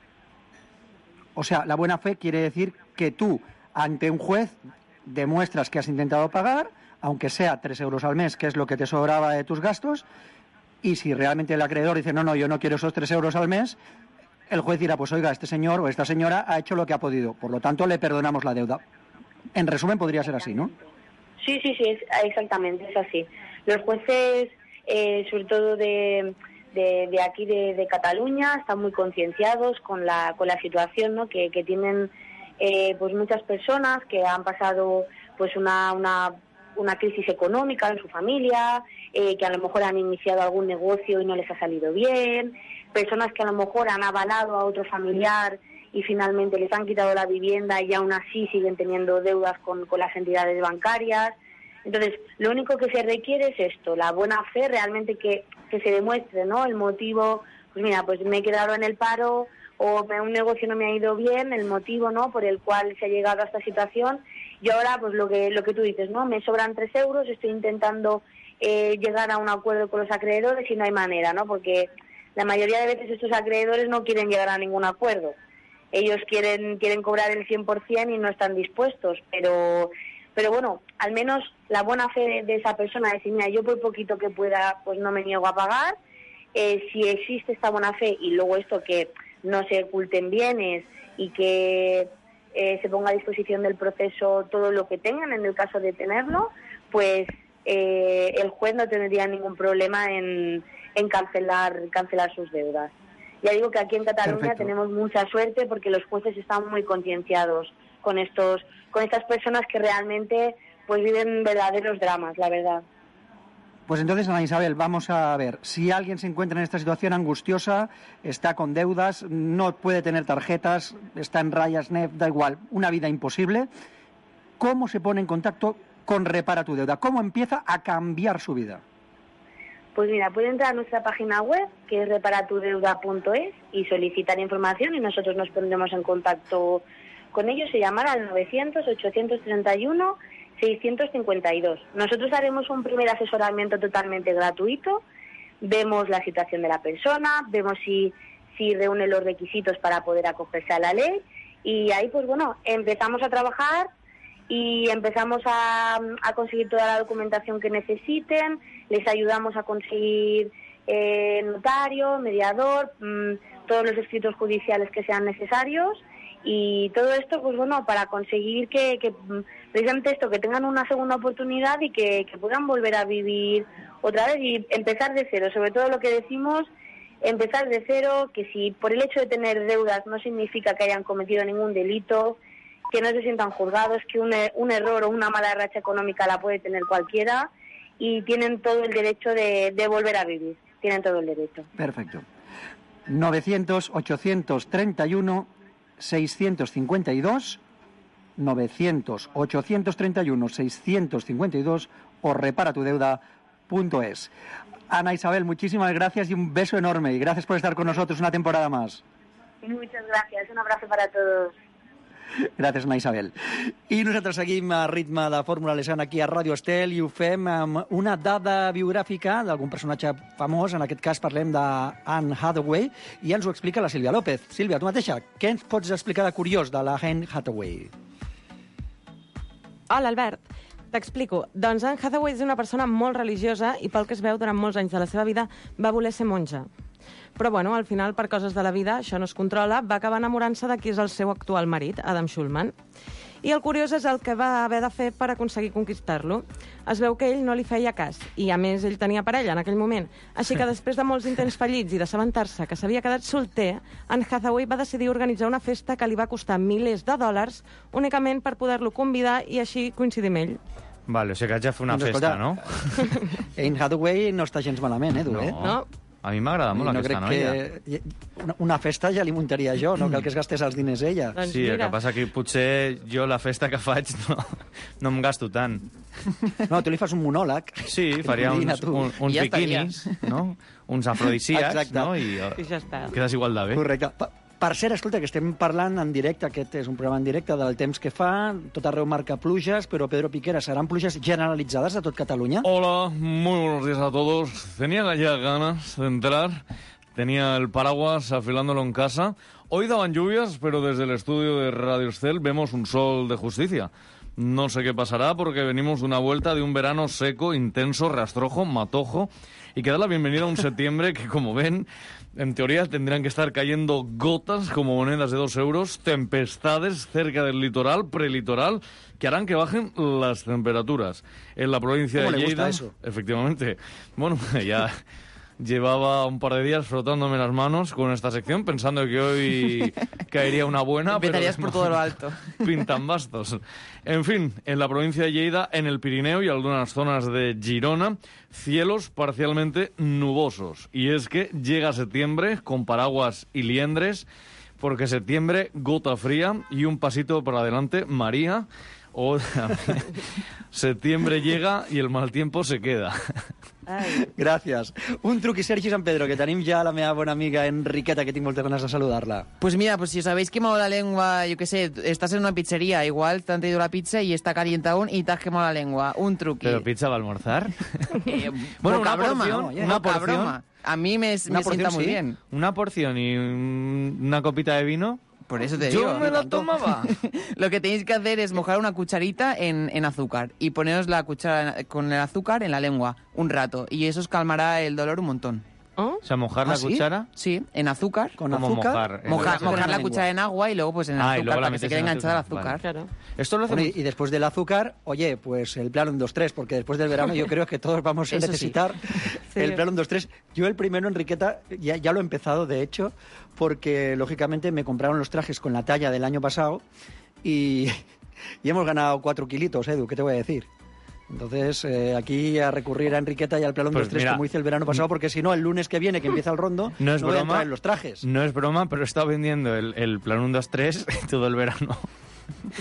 O sea, la buena fe quiere decir que tú, ante un juez, demuestras que has intentado pagar, aunque sea 3 euros al mes, que es lo que te sobraba de tus gastos, y si realmente el acreedor dice, no, yo no quiero esos 3 euros al mes, el juez dirá, pues oiga, este señor o esta señora ha hecho lo que ha podido, por lo tanto le perdonamos la deuda. En resumen, podría ser así, ¿no? Sí, exactamente, es así. Los jueces, sobre todo de aquí de Cataluña, están muy concienciados con la situación, ¿no? que tienen pues muchas personas que han pasado pues una crisis económica en su familia, que a lo mejor han iniciado algún negocio y no les ha salido bien, personas que a lo mejor han avalado a otro familiar y finalmente les han quitado la vivienda y aún así siguen teniendo deudas con las entidades bancarias. Entonces, lo único que se requiere es esto, la buena fe, realmente que se demuestre, ¿no? El motivo, pues mira, pues me he quedado en el paro o un negocio no me ha ido bien, el motivo, ¿no? Por el cual se ha llegado a esta situación. Y ahora, pues lo que tú dices, ¿no? Me sobran 3 euros, estoy intentando llegar a un acuerdo con los acreedores y no hay manera, ¿no? Porque la mayoría de veces estos acreedores no quieren llegar a ningún acuerdo. Ellos quieren cobrar el 100% y no están dispuestos, pero bueno, al menos la buena fe de esa persona, decir, mira, yo por poquito que pueda, pues no me niego a pagar. Si existe esta buena fe y luego esto, que no se oculten bienes y que se ponga a disposición del proceso todo lo que tengan en el caso de tenerlo, pues el juez no tendría ningún problema en cancelar sus deudas. Ya digo que aquí en Cataluña tenemos mucha suerte porque los jueces están muy concienciados con estas personas que realmente pues viven verdaderos dramas, la verdad. Pues entonces, Ana Isabel, vamos a ver, si alguien se encuentra en esta situación angustiosa, está con deudas, no puede tener tarjetas, está en rayas, NEF, da igual, una vida imposible, ¿cómo se pone en contacto con Repara tu Deuda? ¿Cómo empieza a cambiar su vida? Pues mira, puede entrar a nuestra página web, que es reparatudeuda.es, y solicitar información y nosotros nos pondremos en contacto con ellos y llamar al 900-831-652. Nosotros haremos un primer asesoramiento totalmente gratuito, vemos la situación de la persona, vemos si reúne los requisitos para poder acogerse a la ley y ahí, pues bueno, empezamos a trabajar y empezamos a conseguir toda la documentación que necesiten, les ayudamos a conseguir notario, mediador, todos los escritos judiciales que sean necesarios y todo esto, pues bueno, para conseguir que precisamente esto, que tengan una segunda oportunidad y que puedan volver a vivir otra vez y empezar de cero. Sobre todo lo que decimos, empezar de cero, que si por el hecho de tener deudas no significa que hayan cometido ningún delito, que no se sientan juzgados, que un error o una mala racha económica la puede tener cualquiera y tienen todo el derecho de volver a vivir. Tienen todo el derecho. Perfecto. 900-831-652, 900-831-652 o reparatudeuda.es. Ana Isabel, muchísimas gracias y un beso enorme y gracias por estar con nosotros una temporada más. Muchas gracias, un abrazo para todos. Gràcies, Ana Isabel. I nosaltres seguim a ritme de Fórmula Lesana aquí a Ràdio Estel i ho fem amb una dada biogràfica d'algun personatge famós. En aquest cas parlem d'Anne Hathaway i ens ho explica la Sílvia López. Sílvia, tu mateixa, què ens pots explicar de curiós de la Anne Hathaway? Hola, Albert. T'explico. Doncs Anne Hathaway és una persona molt religiosa i pel que es veu durant molts anys de la seva vida va voler ser monja. Però, bueno, al final, per coses de la vida, això no es controla, va acabar enamorant-se de qui és el seu actual marit, Adam Schulman. I el curiós és el que va haver de fer per aconseguir conquistar-lo. Es veu que ell no li feia cas, i a més ell tenia parella en aquell moment. Així que després de molts intents fallits i d'assabentar-se que s'havia quedat solter, Anne Hathaway va decidir organitzar una festa que li va costar milers de dòlars únicament per poder-lo convidar i així coincidir amb ell. Vale, o sigui que haig de fer una festa, no? Anne Hathaway no està gens malament, tu, eh? No. A mi m'agrada molt aquesta noia. Que una festa ja li muntaria jo, no cal que es gastés els diners ella. Sí, el que passa que potser jo la festa que faig no em gasto tant. No, tu li fas un monòleg. Sí, faria uns biquinis, no? Uns afrodisíacs, no? I ja està. Quedes igual de bé. Correcte. Per cert, escolta, que estem parlant en directe, aquest és un programa en directe del temps que fa, tot arreu marca pluges, però Pedro Piquera, ¿serán pluges generalitzades a tot Catalunya? Hola, muy buenos días a todos. Tenía ya ganas de entrar, tenía el paraguas afilándolo en casa. Hoy daban lluvias, pero desde el estudio de Radio Estel vemos un sol de justicia. No sé qué pasará porque venimos de una vuelta de un verano seco, intenso, rastrojo, matojo, y que da la bienvenida a un septiembre que, como ven, en teoría tendrían que estar cayendo gotas como monedas de 2 euros, tempestades cerca del litoral, prelitoral, que harán que bajen las temperaturas. En la provincia de Lleida... ¿Cómo le gusta eso? Efectivamente. Bueno, ya llevaba un par de días frotándome las manos con esta sección, pensando que hoy caería una buena. Empezarías por todo lo alto. Pintan bastos. En fin, en la provincia de Lleida, en el Pirineo y algunas zonas de Girona, cielos parcialmente nubosos. Y es que llega septiembre con paraguas y liendres, porque septiembre, gota fría y un pasito para adelante, María. O septiembre llega y el mal tiempo se queda. Ai. Gràcies. Un truc, Sergi San Pedro, que tenim ja la meva bona amiga Enriqueta, que tinc moltes ganes de saludar-la. Pues mira, pues si os habéis quemado la lengua, yo qué sé, estás en una pizzería, igual te han traído la pizza y está caliente aún y te has quemado la lengua. Un truqui. ¿Pero pizza va a almorzar? Bueno, una broma. A mí me sienta muy bien. Una porción y una copita de vino... Por eso te digo. Yo me la tomaba. Lo que tenéis que hacer es mojar una cucharita en azúcar y poneros la cuchara con el azúcar en la lengua un rato y eso os calmará el dolor un montón. ¿Oh? O sea, mojar la cuchara. Sí, en azúcar. ¿Con azúcar? Mojar la cuchara en agua y luego pues en azúcar para que se quede enganchada el azúcar. Vale. Claro. Esto lo hacemos... Y después del azúcar, oye, pues el plan 1, 2, 3, porque después del verano yo creo que todos vamos a necesitar el plan 1, 2, 3. Yo el primero, Enriqueta, ya lo he empezado, de hecho, porque lógicamente me compraron los trajes con la talla del año pasado y hemos ganado 4 kilitos, Edu, ¿qué te voy a decir? Entonces, aquí a recurrir a Enriqueta y al plan 1, 2, 3, como hice el verano pasado, porque si no, el lunes que viene, que empieza el rondo, no voy a entrar en los trajes. No es broma, pero he estado vendiendo el plan 1, 2, 3 todo el verano.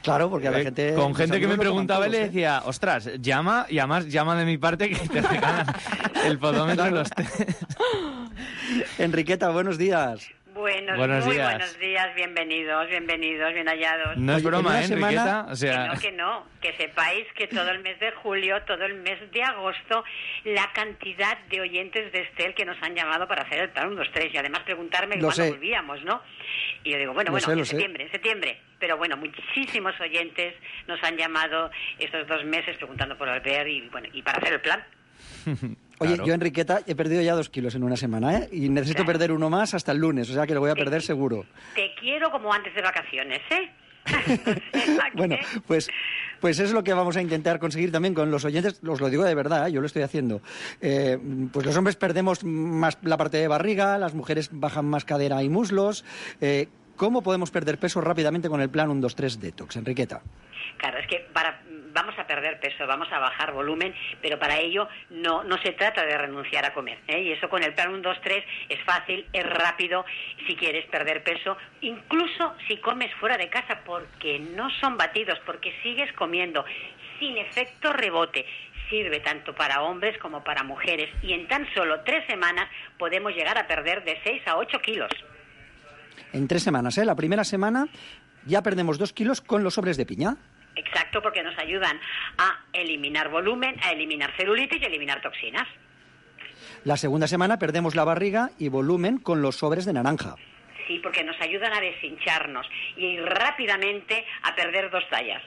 Claro, porque a la gente... Con gente que me preguntaba y le decía, ostras, llama, y además llama de mi parte que te regalan el podómetro y los test. Enriqueta, buenos días. Buenos días, bienvenidos, bien hallados. No es broma, Enriqueta? O sea... Que no, que sepáis que todo el mes de julio, todo el mes de agosto, la cantidad de oyentes de Estel que nos han llamado para hacer el plan 1, 2, 3 y además preguntarme cuándo volvíamos, ¿no? Y yo digo, en septiembre. Pero bueno, muchísimos oyentes nos han llamado estos 2 meses preguntando por Albert y para hacer el plan. Oye, Claro. yo, Enriqueta, he perdido ya 2 kilos en una semana, ¿eh? Y necesito perder uno más hasta el lunes, o sea que lo voy a perder seguro. Te quiero como antes de vacaciones, ¿eh? Bueno, pues es lo que vamos a intentar conseguir también con los oyentes. Os lo digo de verdad, yo lo estoy haciendo. Pues los hombres perdemos más la parte de barriga, las mujeres bajan más cadera y muslos. ¿Cómo podemos perder peso rápidamente con el plan 1, 2, 3 Detox, Enriqueta? Claro, es que vamos a perder peso, vamos a bajar volumen, pero para ello no se trata de renunciar a comer, ¿eh? Y eso con el plan 1, 2, 3 es fácil, es rápido, si quieres perder peso, incluso si comes fuera de casa, porque no son batidos, porque sigues comiendo sin efecto rebote. Sirve tanto para hombres como para mujeres y en tan solo 3 semanas podemos llegar a perder de 6 a 8 kilos. En 3 semanas, ¿eh? La primera semana ya perdemos 2 kilos con los sobres de piña. Exacto, porque nos ayudan a eliminar volumen, a eliminar celulitis y a eliminar toxinas. La segunda semana perdemos la barriga y volumen con los sobres de naranja. Sí, porque nos ayudan a deshincharnos y rápidamente a perder 2 tallas.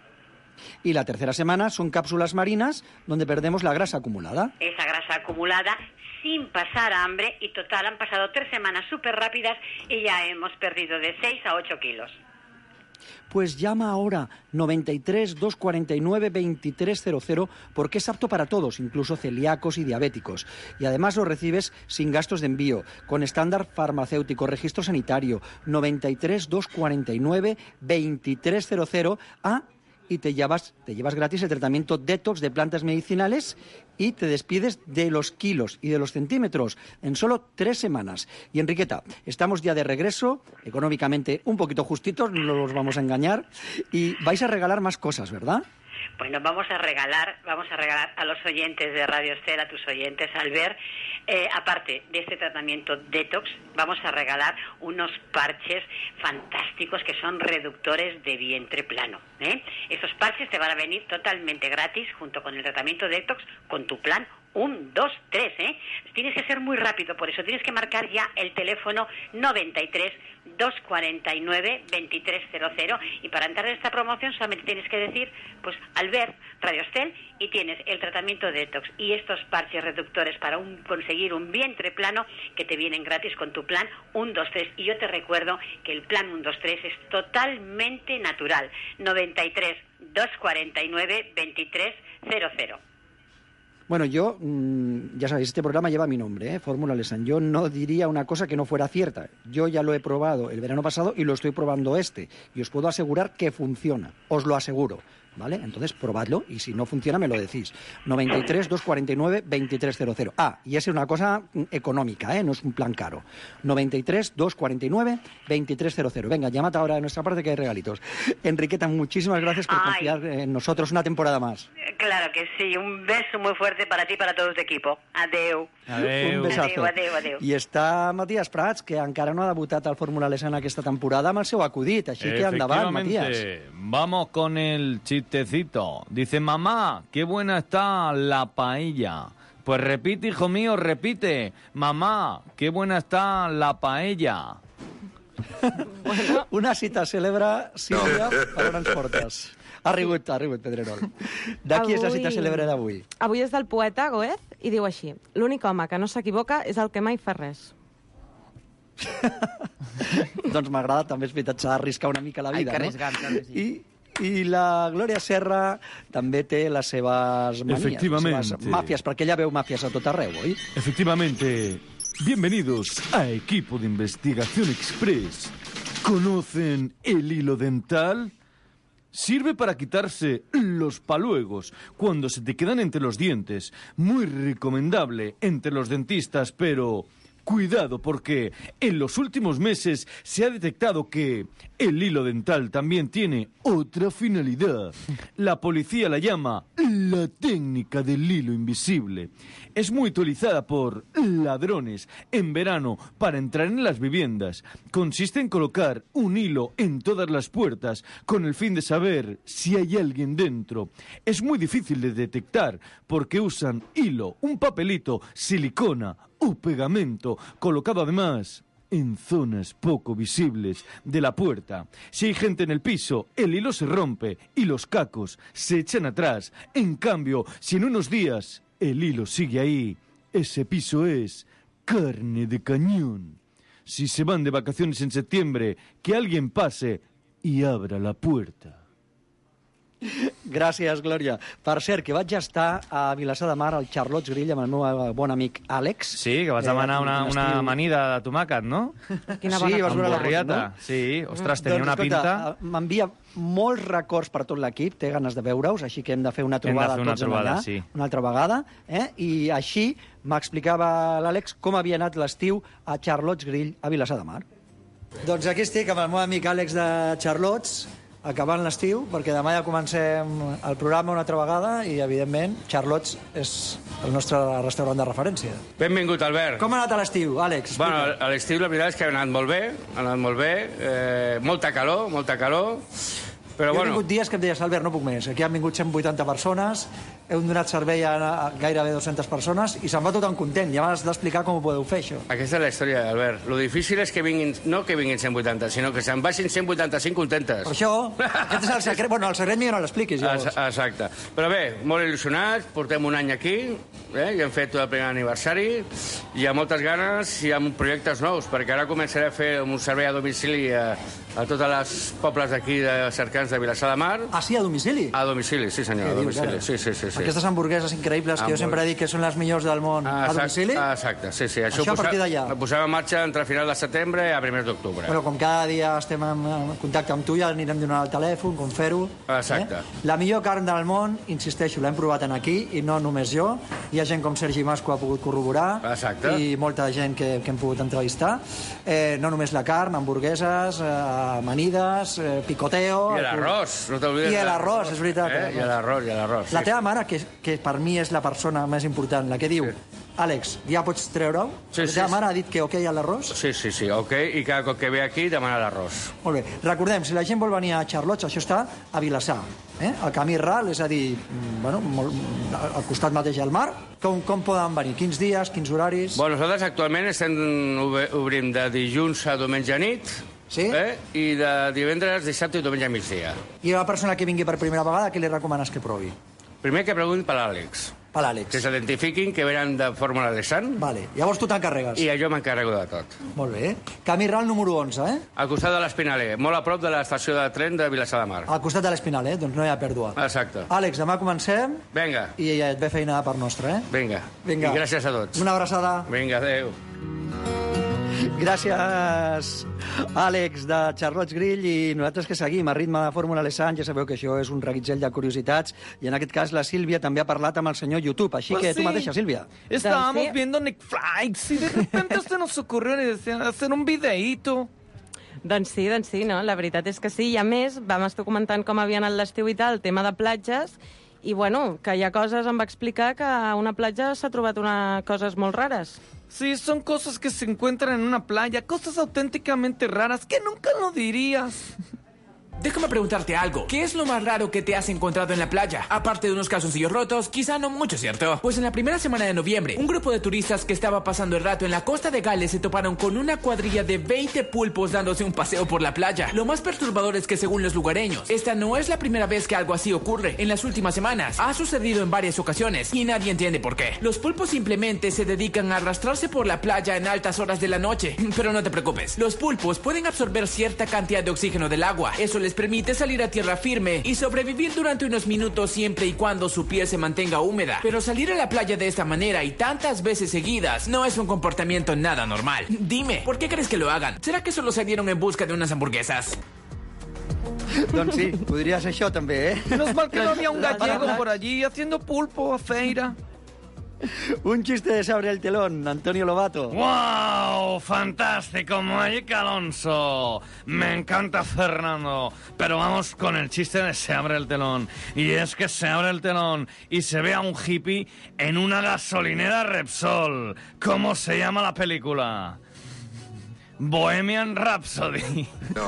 Y la tercera semana son cápsulas marinas donde perdemos la grasa acumulada. Esa grasa acumulada sin pasar hambre y total han pasado 3 semanas súper rápidas y ya hemos perdido de 6 a 8 kilos. Pues llama ahora 93 249 2300 porque es apto para todos, incluso celíacos y diabéticos. Y además lo recibes sin gastos de envío, con estándar farmacéutico, registro sanitario, 93 249 2300 y te llevas gratis el tratamiento Detox de plantas medicinales y te despides de los kilos y de los centímetros en solo 3 semanas. Y Enriqueta, estamos ya de regreso, económicamente un poquito justitos, no los vamos a engañar, y vais a regalar más cosas, ¿verdad? Bueno, vamos a regalar a los oyentes de Radio Estel, a tus oyentes, Albert, aparte de este tratamiento Detox, vamos a regalar unos parches fantásticos que son reductores de vientre plano, ¿eh? Estos parches te van a venir totalmente gratis junto con el tratamiento Detox con tu plan 1, 2, 3, ¿eh? Tienes que ser muy rápido, por eso tienes que marcar ya el teléfono 93 249 2300 y para entrar en esta promoción solamente tienes que decir, pues, Albert, Radio Estel, y tienes el tratamiento Detox y estos parches reductores para conseguir un vientre plano que te vienen gratis con tu plan 1, 2, 3. Y yo te recuerdo que el plan 1, 2, 3 es totalmente natural. 93 249 2300. Bueno, yo, ya sabéis, este programa lleva mi nombre, Fórmula Lesan. Yo no diría una cosa que no fuera cierta. Yo ya lo he probado el verano pasado y lo estoy probando y os puedo asegurar que funciona, os lo aseguro, ¿vale? Entonces, probadlo y si no funciona me lo decís. 93 249 2300. Y es una cosa económica, no es un plan caro. 93 249 2300. Venga, llamad ahora de nuestra parte que hay regalitos. Enriqueta, muchísimas gracias por confiar en nosotros una temporada más. Claro que sí, un beso muy fuerte para ti y para todo tu equip. Adeu. Un besazo. Adeu. I està Matías Prats, que encara no ha debutat al Fórmula Lesan aquesta temporada amb el seu acudit, així que endavant, Matías. Vamos con el chistecito. Dice, mamá, qué buena está la paella. Pues repite, hijo mío, repite. Mamá, qué buena está la paella. Bueno. Una cita cèlebre, Sílvia, per on ens portes? Ha rigut, Pedrerol. De qui és la cita cèlebre d'avui? Avui és del poeta Goethe i diu així: l'únic home que no s'equivoca és el que mai fa res. Doncs m'agrada, també és veritat, s'ha d'arriscar una mica la vida, que arriscar, no? Claro, sí. I la Glòria Serra també té les seves manies, les seves màfies, perquè ella veu màfies a tot arreu, oi? Efectivamente. Bienvenidos a Equipo de Investigación Express. ¿Conocen el hilo dental? Sirve para quitarse los paluegos cuando se te quedan entre los dientes. Muy recomendable entre los dentistas, pero Cuidado, porque en los últimos meses se ha detectado que el hilo dental también tiene otra finalidad. La policía la llama la técnica del hilo invisible. Es muy utilizada por ladrones en verano para entrar en las viviendas. Consiste en colocar un hilo en todas las puertas con el fin de saber si hay alguien dentro. Es muy difícil de detectar porque usan hilo, un papelito, silicona o pegamento, colocado además en zonas poco visibles de la puerta. Si hay gente en el piso, el hilo se rompe y los cacos se echan atrás. En cambio, si en unos días el hilo sigue ahí, ese piso es carne de cañón. Si se van de vacaciones en septiembre, que alguien pase y abra la puerta. Gràcies, Glòria. Per cert, que vaig estar a Vilassar de Mar, al Charlotte's Grill, amb el meu bon amic Àlex. Sí, que vas demanar una amanida de tomàquet, no? Quina bona vas veure la foto, no? Sí, ostres, tenia una pinta. M'envia molts records per tot l'equip, té ganes de veure-us, així que hem de fer una trobada tots allà, una altra vegada. I així m'explicava l'Àlex com havia anat l'estiu a Charlotte's Grill a Vilassar de Mar. Doncs aquí estic amb el meu amic Àlex de Charlotte's, acabant l'estiu, perquè demà ja comencem el programa una altra vegada i, evidentment, Charlotte's és el nostre restaurant de referència. Benvingut, Albert. Com ha anat l'estiu, Àlex? Bueno, a l'estiu la veritat és que ha anat molt bé, molta calor, però jo he vingut dies que em deies, Albert, no puc més. Aquí han vingut 180 persones, heu donat servei a gairebé 200 persones i se'n va tothom content. Ja m'has d'explicar com ho podeu fer, això. Aquesta és la història, Albert. Lo difícil és que vinguin, no que vinguin 180, sinó que se'n vagin 185 contentes. Per això, aquest és el secret. Bueno, el secret millor no l'expliquis, llavors. Exacte. Però bé, molt il·lusionats, portem un any aquí, i hem fet el primer aniversari, hi ha moltes ganes i amb projectes nous, perquè ara començaré a fer un servei a domicili a tots els pobles d'aquí de cercans de Vilassar de Mar. Ah, sí, a domicili? A domicili, sí senyor, a domicili. Sí. Aquestes hamburgueses increïbles que jo sempre dic que són les millors del món a domicili? Exacte, sí. Això a partir d'allà? Ho posem en marxa entre final de setembre i a primers d'octubre. Bueno, com cada dia estem en contacte amb tu, ja anirem donant el telèfon, com fer-ho. Exacte. La millor carn del món, insisteixo, l'hem provat aquí, i no només jo. Hi ha gent com Sergi Mas que ho ha pogut corroborar. Exacte. I molta gent que hem pogut entrevistar. No només la carn, hamburgueses, amanides, picoteo... I l'arròs, no t'oblides. I l'arròs, és veritat. I l'arròs. La teva mare, que per mi és la persona més important, la que diu, Àlex, ja pots treure-ho? La teva mare ha dit que ok a l'arròs? Sí, ok, i cada cop que ve aquí demana l'arròs. Molt bé. Recordem, si la gent vol venir a Charlotte's, això està a Vilassar, al camí ral, és a dir, al costat mateix al mar. Com poden venir? Quins dies, quins horaris? Bueno, nosaltres actualment estem obrint de dilluns a diumenge nit, sí? I de divendres, dissabte i diumenge a migdia. I a la persona que vingui per primera vegada, què li recomanes que provi? Primer que preguntin per l'Àlex. Per l'Àlex. Que s'identifiquin, que venen de Fórmula de Sant. Vale. Llavors tu t'encarregues. I jo m'encarrego de tot. Molt bé. Camí ral número 11, Al costat de l'Espinaler, molt a prop de l'estació de tren de Vilassar de Mar. Al costat de l'Espinaler, doncs no hi ha pèrdua. Exacte. Àlex, demà comencem. Vinga. I ja et ve feina de part nostra, Vinga. I gràcies a tots. Una abraçada. Vinga, adéu. Gràcies, Àlex, de Charlotte's Grill, i nosaltres que seguim a ritme de Fórmula Lesan. Ja sabeu que això és un reguitzell de curiositats, i en aquest cas la Sílvia també ha parlat amb el senyor YouTube, així que tu mateixa, Sílvia. Estábamos viendo Netflix y de repente se nos ocurrió hacer un videíto. Doncs sí, no? La veritat és que sí. I a més, vam estar comentant com havia anat l'estiu i tal, el tema de platges, i bueno, que hi ha coses, em va explicar que a una platja s'ha trobat coses molt rares. Sí, son cosas que se encuentran en una playa, cosas auténticamente raras que nunca lo dirías. Déjame preguntarte algo. ¿Qué es lo más raro que te has encontrado en la playa? Aparte de unos calzoncillos rotos, quizá no mucho, ¿cierto? Pues en la primera semana de noviembre, un grupo de turistas que estaba pasando el rato en la costa de Gales se toparon con una cuadrilla de 20 pulpos dándose un paseo por la playa. Lo más perturbador es que, según los lugareños, esta no es la primera vez que algo así ocurre. En las últimas semanas, ha sucedido en varias ocasiones y nadie entiende por qué. Los pulpos simplemente se dedican a arrastrarse por la playa en altas horas de la noche. Pero no te preocupes, los pulpos pueden absorber cierta cantidad de oxígeno del agua. Eso les permite salir a tierra firme y sobrevivir durante unos minutos siempre y cuando su piel se mantenga húmeda. Pero salir a la playa de esta manera y tantas veces seguidas no es un comportamiento nada normal. Dime, ¿por qué crees que lo hagan? ¿Será que solo salieron en busca de unas hamburguesas? Doncs sí, podria ser això també, Menos mal que no había un gallego por allí haciendo pulpo a feira. Un chiste se abre el telón, Antonio Lobato. ¡Wow! ¡Fantástico! Magic Alonso. Me encanta Fernando. Pero vamos con el chiste de se abre el telón. Y es que se abre el telón y se ve a un hippie en una gasolinera Repsol. ¿Cómo se llama la película? Bohemian Rhapsody. No.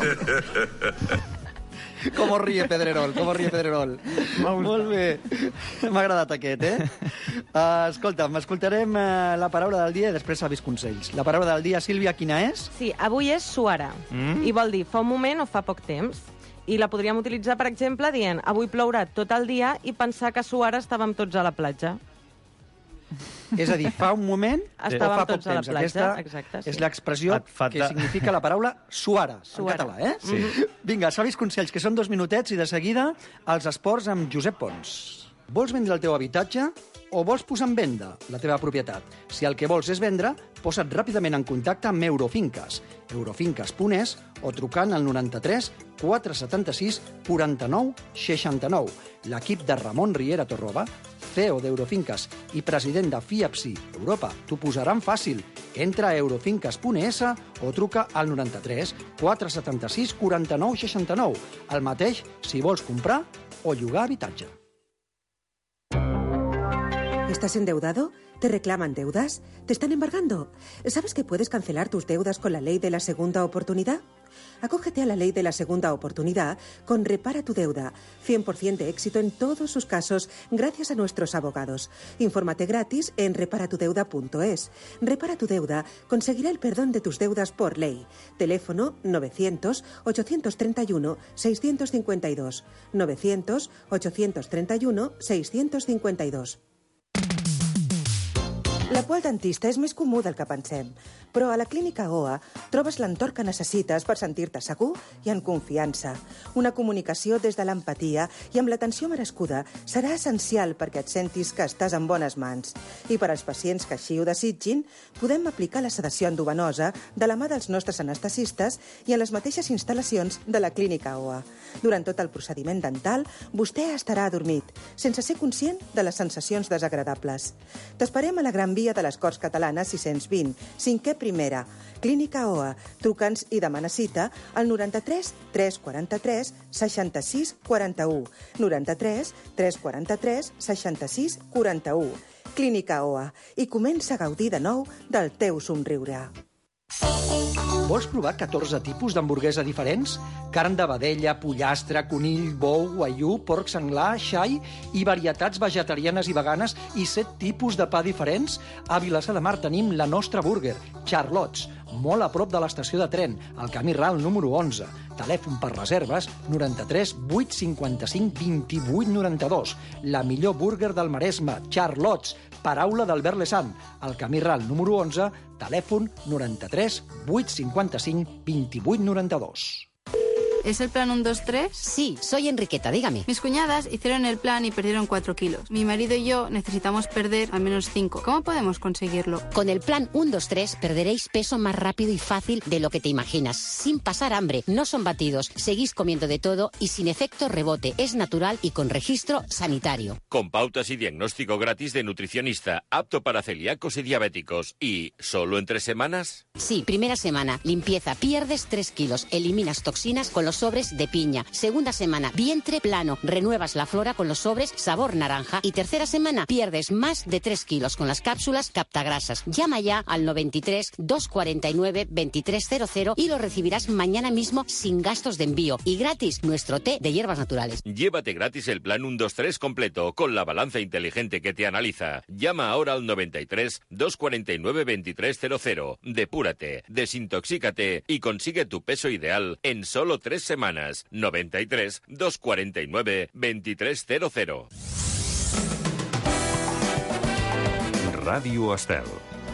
Com ríe Pedrerol, com ríe Pedrerol. Molt bé. M'ha agradat aquest, Escolta'm, escoltarem la paraula del dia i després savis consells. La paraula del dia, Sílvia, quina és? Sí, avui és suara. I vol dir fa un moment o fa poc temps. I la podríem utilitzar, per exemple, dient avui plourà tot el dia i pensar que suara estàvem tots a la platja. És a dir, fa un moment o fa poc temps. Aquesta és l'expressió que significa la paraula suara, en català, Sí. Vinga, savis consells, que són 2 minutets i de seguida els esports amb Josep Pons. Vols vendre el teu habitatge o vols posar en venda la teva propietat? Si el que vols és vendre, posa't ràpidament en contacte amb Eurofinques, eurofinques.es o trucant al 93 476 49 69. L'equip de Ramon Riera Torroba, CEO d'Eurofinques i president de FIAPSI Europa, t'ho posaran fàcil. Entra a eurofinques.es o truca al 93 476 49 69. El mateix si vols comprar o llogar habitatge. ¿Estás endeudado? ¿Te reclaman deudas? ¿Te están embargando? ¿Sabes que puedes cancelar tus deudas con la ley de la segunda oportunidad? Acógete a la ley de la segunda oportunidad con Repara tu Deuda. 100% de éxito en todos sus casos gracias a nuestros abogados. Infórmate gratis en reparatudeuda.es. Repara tu Deuda conseguirá el perdón de tus deudas por ley. Teléfono 900-831-652. 900-831-652. La por al dentista és més comú del que pensem, però a la Clínica OA trobes l'entorn que necessites per sentir-te segur i en confiança. Una comunicació des de l'empatia i amb l'atenció merescuda serà essencial perquè et sentis que estàs en bones mans. I per als pacients que així ho desitgin, podem aplicar la sedació endovenosa de la mà dels nostres anestesistes i en les mateixes instal·lacions de la Clínica OA. Durant tot el procediment dental, vostè estarà adormit, sense ser conscient de les sensacions desagradables. T'esperem a la Gran Via de les Corts Catalanes 620, 5è primera. Clínica OA. Truca'ns i demana cita al 93 343 66 41. 93 343 66 41. Clínica OA. I comença a gaudir de nou del teu somriure. Vols provar 14 tipus d'hamburguesa diferents? Carn de vedella, pollastre, conill, bou, guaiú, porc senglar, xai i varietats vegetarianes i veganes i 7 tipus de pa diferents? A Vilassar de Mar tenim la nostra burger, Charlots, molt a prop de l'estació de tren, al camí ral número 11. Telèfon per reserves 93 855 28 92. La millor burger del Maresme, Charlots, paraula d'Albert Lessant, al camí ral número 11, telèfon 93 855 28 92. ¿Es el plan 1, 2, 3? Sí, soy Enriqueta, dígame. Mis cuñadas hicieron el plan y perdieron 4 kilos. Mi marido y yo necesitamos perder al menos 5. ¿Cómo podemos conseguirlo? Con el plan 1, 2, 3 perderéis peso más rápido y fácil de lo que te imaginas, sin pasar hambre. No son batidos, seguís comiendo de todo y sin efecto rebote. Es natural y con registro sanitario. Con pautas y diagnóstico gratis de nutricionista, apto para celíacos y diabéticos. ¿Y solo en 3 semanas? Sí, primera semana, limpieza, pierdes 3 kilos, eliminas toxinas con los sobres de piña. Segunda semana, vientre plano, renuevas la flora con los sobres sabor naranja. Y tercera semana, pierdes más de 3 kilos con las cápsulas captagrasas. Llama ya al 93 249 2300 y lo recibirás mañana mismo sin gastos de envío. Y gratis nuestro té de hierbas naturales. Llévate gratis el plan 1, 2, 3 completo con la balanza inteligente que te analiza. Llama ahora al 93 249 2300. Depúrate, desintoxícate y consigue tu peso ideal en solo 3 semanas. 93 249 2300. Ràdio Estel.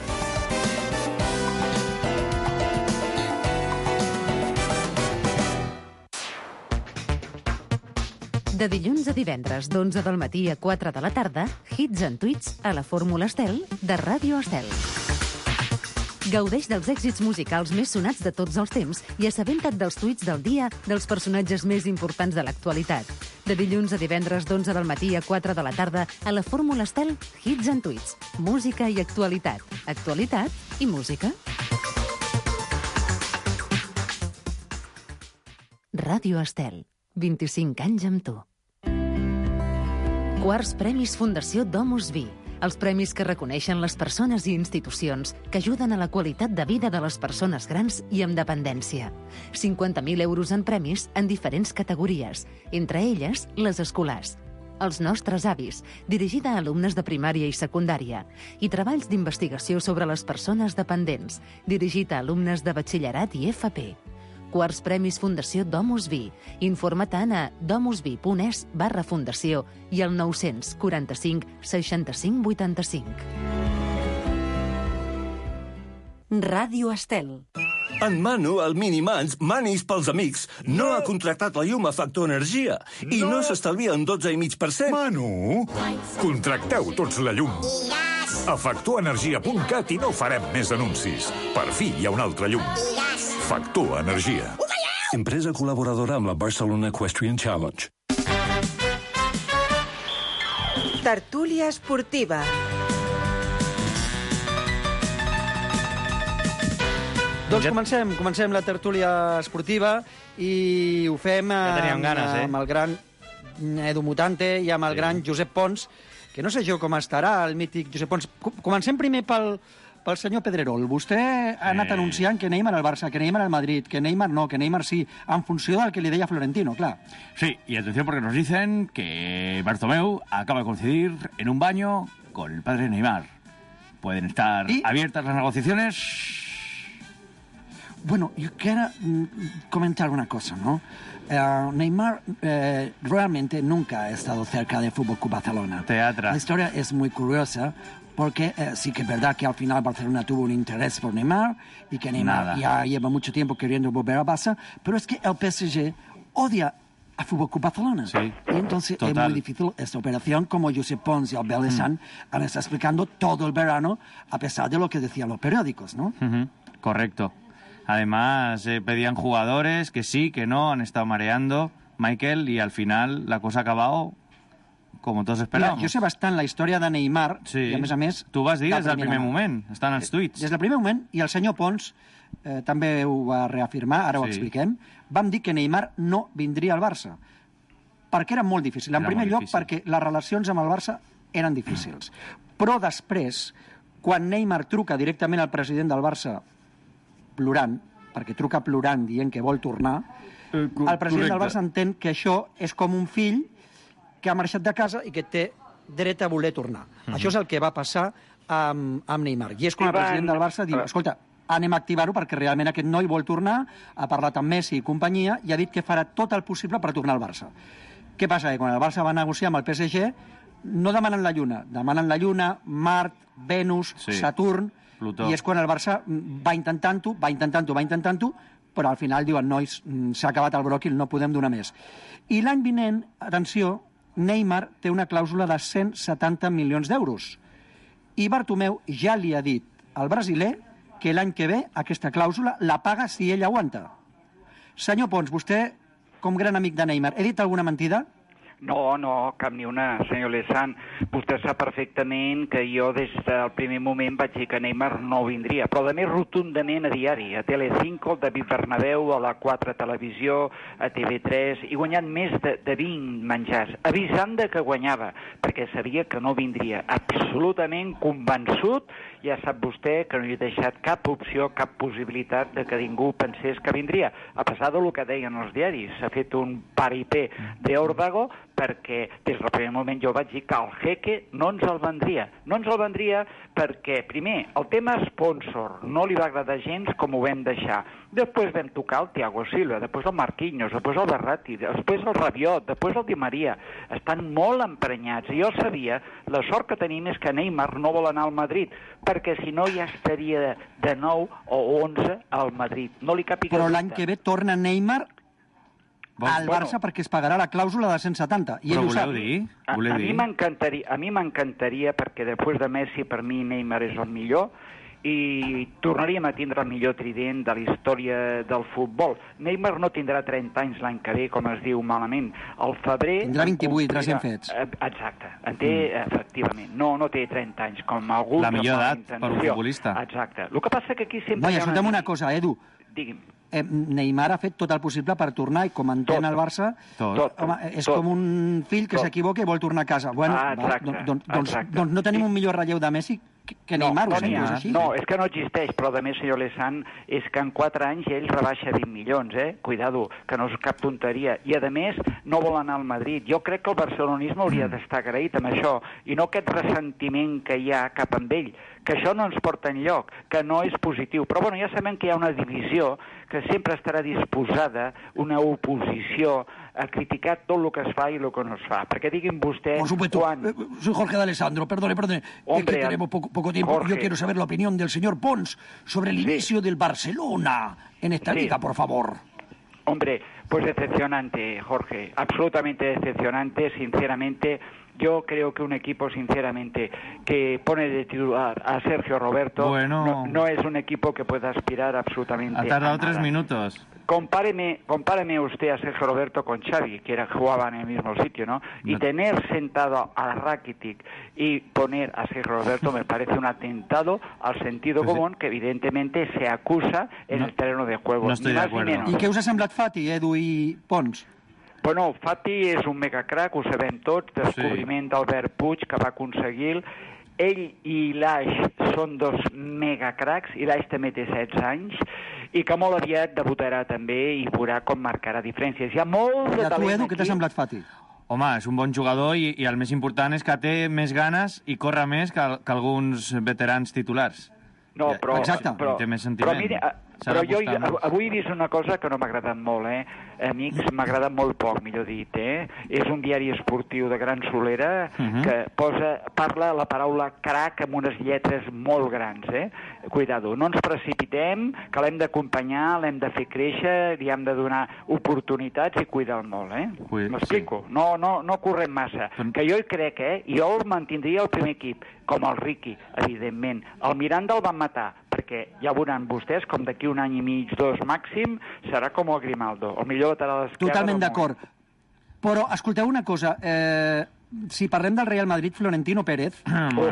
De dilluns a divendres, d'11 del matí a 4 de la tarda, hits and tweets a la Fórmula Estel de Ràdio Estel. Gaudeix dels èxits musicals més sonats de tots els temps i assabenta't dels tuits del dia dels personatges més importants de l'actualitat. De dilluns a divendres d'11 del matí a 4 de la tarda a la Fórmula Estel, Hits and Tuits. Música i actualitat. Actualitat i música. Ràdio Estel. 25 anys amb tu. Quarts Premis Fundació Domus Vi. Els premis que reconeixen les persones i institucions que ajuden a la qualitat de vida de les persones grans i amb dependència. 50.000 euros en premis en diferents categories, entre elles les escolars. Els nostres avis, dirigida a alumnes de primària i secundària, i treballs d'investigació sobre les persones dependents, dirigit a alumnes de batxillerat i FP. Quarts Premis Fundació Domus Vi. Informa-te'n a domusvi.es/fundació i al 945 65 85. Ràdio Estel. En Manu, el Minimans, Manis pels amics, no ha contractat la llum a Factor Energia i no s'estalvia un 12,5%. Manu, contracteu tots la llum. A factorenergia.cat i no farem més anuncis. Per fi hi ha una altra llum. Factor Energia. Empresa col·laboradora amb la Barcelona Equestrian Challenge. Tertúlia esportiva. Doncs comencem la tertúlia esportiva i ho fem amb el gran Edu Mutante i amb el gran Josep Pons, que no sé jo com estarà el mític Josep Pons. Comencem primer pel senyor Pedrerol. Vostè ha anat anunciant que Neymar al Barça, que Neymar al Madrid, que Neymar no, que Neymar sí, en funció del que li deia Florentino, clar. Sí, y atención porque nos dicen que Bartomeu acaba de coincidir en un baño con el padre de Neymar. ¿Pueden estar abiertas las negociaciones? Bueno, yo quiero comentar una cosa, ¿no? Neymar realmente nunca ha estado cerca de Fútbol Club Barcelona. Teatra. La historia es muy curiosa porque sí que es verdad que al final Barcelona tuvo un interés por Neymar y que Neymar ya lleva mucho tiempo queriendo volver a Barça, pero es que el PSG odia a Fútbol Club Barcelona. Sí, y entonces total. Es muy difícil esta operación, como Josep Pons y Albert Lesan han estado explicando todo el verano, a pesar de lo que decían los periódicos, ¿no? Correcto. Además, pedían jugadores que sí, que no, han estado mareando, Michael, y al final la cosa ha acabado com tots esperàvem. Mira, jo sé bastant la història de Neymar, i a més... Tu vas dir des del primer moment, estan als tuits. Des del primer moment, i el senyor Pons també ho va reafirmar, ara ho expliquem, vam dir que Neymar no vindria al Barça, perquè era molt difícil. En primer lloc, perquè les relacions amb el Barça eren difícils. Però després, quan Neymar truca directament al president del Barça plorant, perquè truca plorant dient que vol tornar, el president del Barça entén que això és com un fill que ha marxat de casa i que té dret a voler tornar. Això és el que va passar amb Neymar. I és quan el president del Barça diu, escolta, anem a activar-ho perquè realment aquest noi vol tornar, ha parlat amb Messi i companyia i ha dit que farà tot el possible per tornar al Barça. Què passa? Que quan el Barça va negociar amb el PSG no demanen la Lluna, demanen la Lluna, Mart, Venus, Saturn, Plutó. I és quan el Barça va intentant-ho, però al final diuen, nois, s'ha acabat el bròquil, no podem donar més. I l'any vinent, atenció, Neymar té una clàusula de 170 milions d'euros. I Bartomeu ja li ha dit al brasiler que l'any que ve aquesta clàusula la paga si ell aguanta. Senyor Pons, vostè, com gran amic de Neymar, he dit alguna mentida? No, cap ni una, senyor Lesan. Vostè sap perfectament que jo des del primer moment vaig dir que Neymar no vindria, però de més rotundament a diari, a Telecinco, al David Bernabéu, a la 4 Televisió, a TV3, i guanyant més de 20 menjars, avisant de que guanyava, perquè sabia que no vindria. Absolutament convençut, ja sap vostè que no hi he deixat cap opció, cap possibilitat de que ningú pensés que vindria. A pesar del que deien els diaris, s'ha fet un paripé d'òrdago, perquè des del primer moment jo vaig dir que el Jeque no ens el vendria. No ens el vendria perquè, primer, el tema sponsor no li va agradar gens com ho vam deixar. Després vam tocar el Thiago Silva, després el Marquinhos, després el Verratti, després el Rabiot, després el Di Maria. Estan molt emprenyats. I jo sabia, la sort que tenim és que Neymar no vol anar al Madrid, perquè si no ja estaria de 9 o 11 al Madrid. No li capi Però l'any que ve torna Neymar al Barça perquè es pagarà la clàusula de 170. I ell ho sap. A mi m'encantaria perquè després de Messi per mi Neymar és el millor i tornaríem a tindre el millor trident de la història del futbol. Neymar no tindrà 30 anys l'any que ve, com es diu malament. Al febrer... Tindrà 28, recent fets. Exacte, en té, efectivament. No té 30 anys, com alguns... La millor edat per un futbolista. Exacte. El que passa que aquí sempre... No, i escolta'm una cosa, Edu. Digui'm. Neymar ha fet tot el possible per tornar i com entén el Barça, home, és com un fill que s'equivoca i vol tornar a casa. Bueno, doncs no tenim un millor relleu de Messi que Neymar, ho sento, és així. No, és que no existeix, però a més, senyor Lesan, és que en 4 anys ell rebaixa 20 milions, Cuidado, que no és cap tonteria. I a més, no vol anar al Madrid. Jo crec que el barcelonisme hauria d'estar agraït amb això, i no aquest ressentiment que hi ha cap amb ell, que això no ens porta enlloc, que no és positiu. Però bueno, ja sabem que hi ha una divisió que sempre estarà disposada, una oposició, a criticar tot el que es fa i el que no es fa. Perquè diguin vostès... Por supuesto. Soy Jorge de Alessandro. Perdone. Hombre, que tenemos poco tiempo. Jorge. Yo quiero saber la opinión del señor Pons sobre el inicio del Barcelona en esta liga, por favor. Hombre, pues decepcionante, Jorge. Absolutamente decepcionante, sinceramente. Yo creo que un equipo, sinceramente, que pone de titular a Sergio Roberto, no es un equipo que pueda aspirar absolutamente a nada. Ha tardado 3 minutos. Compáreme usted a Sergio Roberto con Xavi, que jugaban en el mismo sitio, ¿no? Y tener sentado a Rakitic y poner a Sergio Roberto me parece un atentado al sentido común que evidentemente se acusa en el terreno de juego. No estoy de acuerdo. I què us ha semblat Fati, Edu i Pons? Bueno, Fati és un megacrac, ho sabem tots, descobriment d'Albert Puig, que va aconseguir. Ell i l'Aix són 2 megacracs, i l'Aix també té 16 anys, i que molt aviat debutarà també i veurà com marcarà diferències. Hi ha molt de talent aquí. I a tu, Edu, què t'ha semblat Fati? Home, és un bon jugador i el més important és que té més ganes i corre més que alguns veterans titulars. No, però... Exacte. Té més sentiment. Però jo avui he vist una cosa que no m'ha agradat molt, Amics, m'ha agradat molt poc, millor dit, És un diari esportiu de gran solera que parla la paraula crac amb unes lletres molt grans, Cuidado, no ens precipitem, que l'hem d'acompanyar, l'hem de fer créixer, li hem de donar oportunitats i cuidar-lo molt, M'explico? Sí. No correm massa. Que jo hi crec, jo el mantindria al primer equip, com el Riqui, evidentment. El Miranda el van matar, perquè ja veuran vostès com d'aquí un any i mig, 2 màxim, serà com el Grimaldo, el millor lateral esquerre. Totalment d'acord. Però, escolteu una cosa, si parlem del Real Madrid, Florentino Pérez,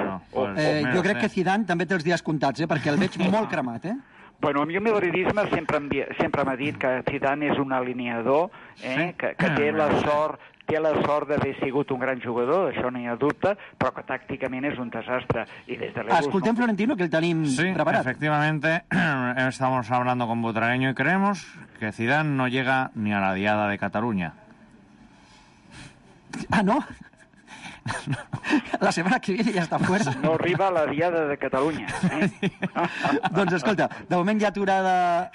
jo crec que Zidane també té els dies comptats, perquè el veig molt cremat, Bueno, a mi el madridisme sempre m'ha dit que Zidane és un alineador, que té la sort d'haver sigut un gran jugador, això no hi ha dubte, però que tàcticament és un desastre. Y desde Escoltem Florentino, que el tenim preparat. Sí, efectivamente, estamos hablando con Butragueño y creemos que Zidane no llega ni a la Diada de Cataluña. Ah, ¿no? La setmana que viene ja està fora. No arriba a la Diada de Catalunya. Doncs escolta, de moment hi ha aturada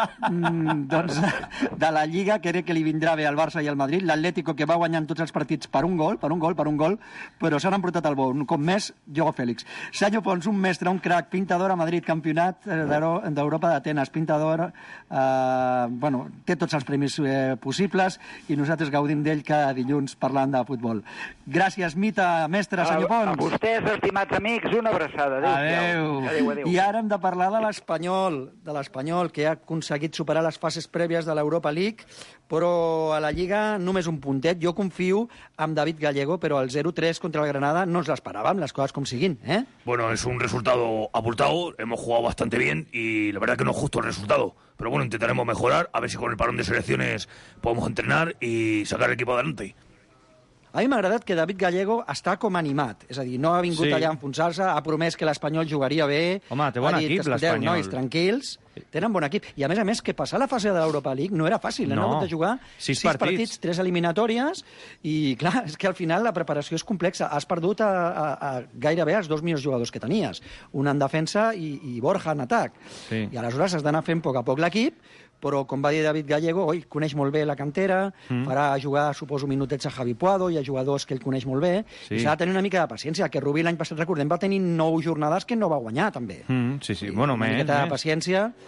de la Lliga, que crec que li vindrà bé al Barça i al Madrid. L'Atlético, que va guanyant tots els partits per un gol, però s'han emportat el bo. Un cop més, Joao Fèlix. Sanyo Pons, un mestre, un crac, pintador a Madrid, campionat d'Europa d'Atenes, pintador, té tots els premis possibles i nosaltres gaudim d'ell cada dilluns parlant de futbol. Gràcies, Mita, mestre, senyor Pons. A vostès, estimats amics, una abraçada. Adéu. I ara hem de parlar de l'Espanyol, que ha aconseguit superar les fases prèvies de l'Europa League, però a la Lliga només un puntet. Jo confio en David Gallego, però el 0-3 contra el Granada no ens l'esperàvem, les coses com siguin, Bueno, es un resultado abultado, hemos jugado bastante bien y la verdad que no es justo el resultado. Pero bueno, intentaremos mejorar, a ver si con el parón de selecciones podemos entrenar y sacar el equipo adelante. A mi m'ha agradat que David Gallego està com animat, és a dir, no ha vingut allà a enfonsar-se, ha promès que l'Espanyol jugaria bé. Home, té bon equip, l'Espanyol. Nois, tranquils, tenen bon equip. I a més, que passar la fase de l'Europa League no era fàcil, han hagut de jugar 6 partits, 3 eliminatòries, i clar, és que al final la preparació és complexa. Has perdut gairebé els 2 millors jugadors que tenies, un en defensa i Borja en atac. Sí. I aleshores has d'anar fent a poc l'equip, però, com va dir David Gallego, coneix molt bé la cantera, farà jugar, suposo, minutets a Javi Puado, hi ha jugadors que ell coneix molt bé, i s'ha de tenir una mica de paciència, que Rubí l'any passat, recordem, va tenir 9 jornades que no va guanyar, també. Sí, bueno, una miqueta de paciència,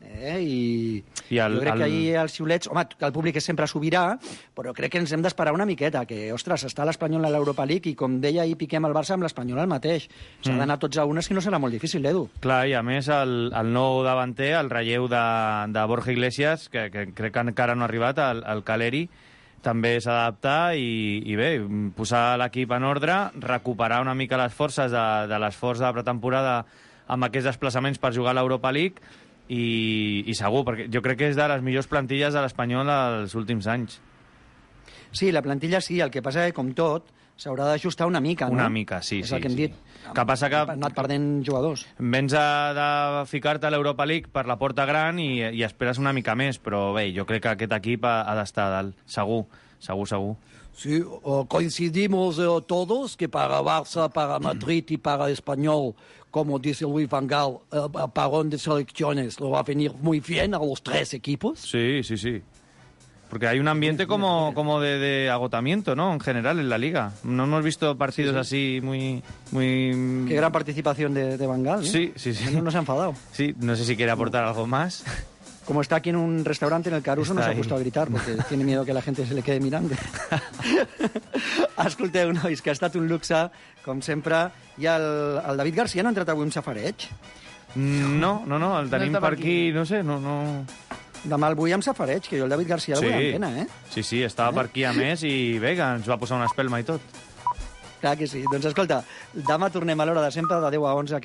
I jo crec que ahir els xiulets... Home, que el públic és sempre sobirà, però crec que ens hem d'esperar una miqueta, que, ostres, està l'Espanyol a l'Europa League i, com deia ahir Piqué amb el Barça, amb l'Espanyol el mateix. S'ha d'anar tots a unes, que no serà molt difícil, Edu. Clar, i a més el nou davanter, el relleu de Borja Iglesias, que crec que encara no ha arribat, el Caleri, també s'ha d'adaptar i bé, posar l'equip en ordre, recuperar una mica les forces de l'esforç de pretemporada amb aquests desplaçaments per jugar a l'Europa League i segur, perquè jo crec que és de les millors plantilles de l'Espanyol dels últims anys. Sí, la plantilla sí, el que passa que, com tot, s'haurà d'ajustar una mica, no? Una mica, sí. És el que hem dit. Que passa que... Ha anat perdent jugadors. Vens de ficar-te a l'Europa League per la porta gran i esperes una mica més, però bé, jo crec que aquest equip ha d'estar a dalt. Segur. Sí, coincidimos todos que para Barça, para Madrid y para Español, como dice Luis Van Gaal, el parón de selecciones lo va a venir muy bien a los tres equipos. Sí. Porque hay un ambiente como de agotamiento, ¿no? En general, en la Liga. No hemos visto partidos así muy... Qué gran participación de Van Gaal, ¿eh? Sí. No se ha enfadado. Sí, no sé si quiere aportar algo más. Como está aquí en un restaurante en el Caruso, no se ha puesto a gritar, porque tiene miedo que la gente se le quede mirando. Escolteu, nois, que ha estat un luxe, com sempre. I el David Garcia no ha entrat avui un safareig? No, el tenim per aquí, no sé, no... Demà el vull amb safareig, que jo el David Garcia el vull en pena, eh? Sí, estava per aquí a més i bé, que ens va posar una espelma i tot. Clar que sí. Doncs escolta, demà tornem a l'hora de sempre, de 10 a 11,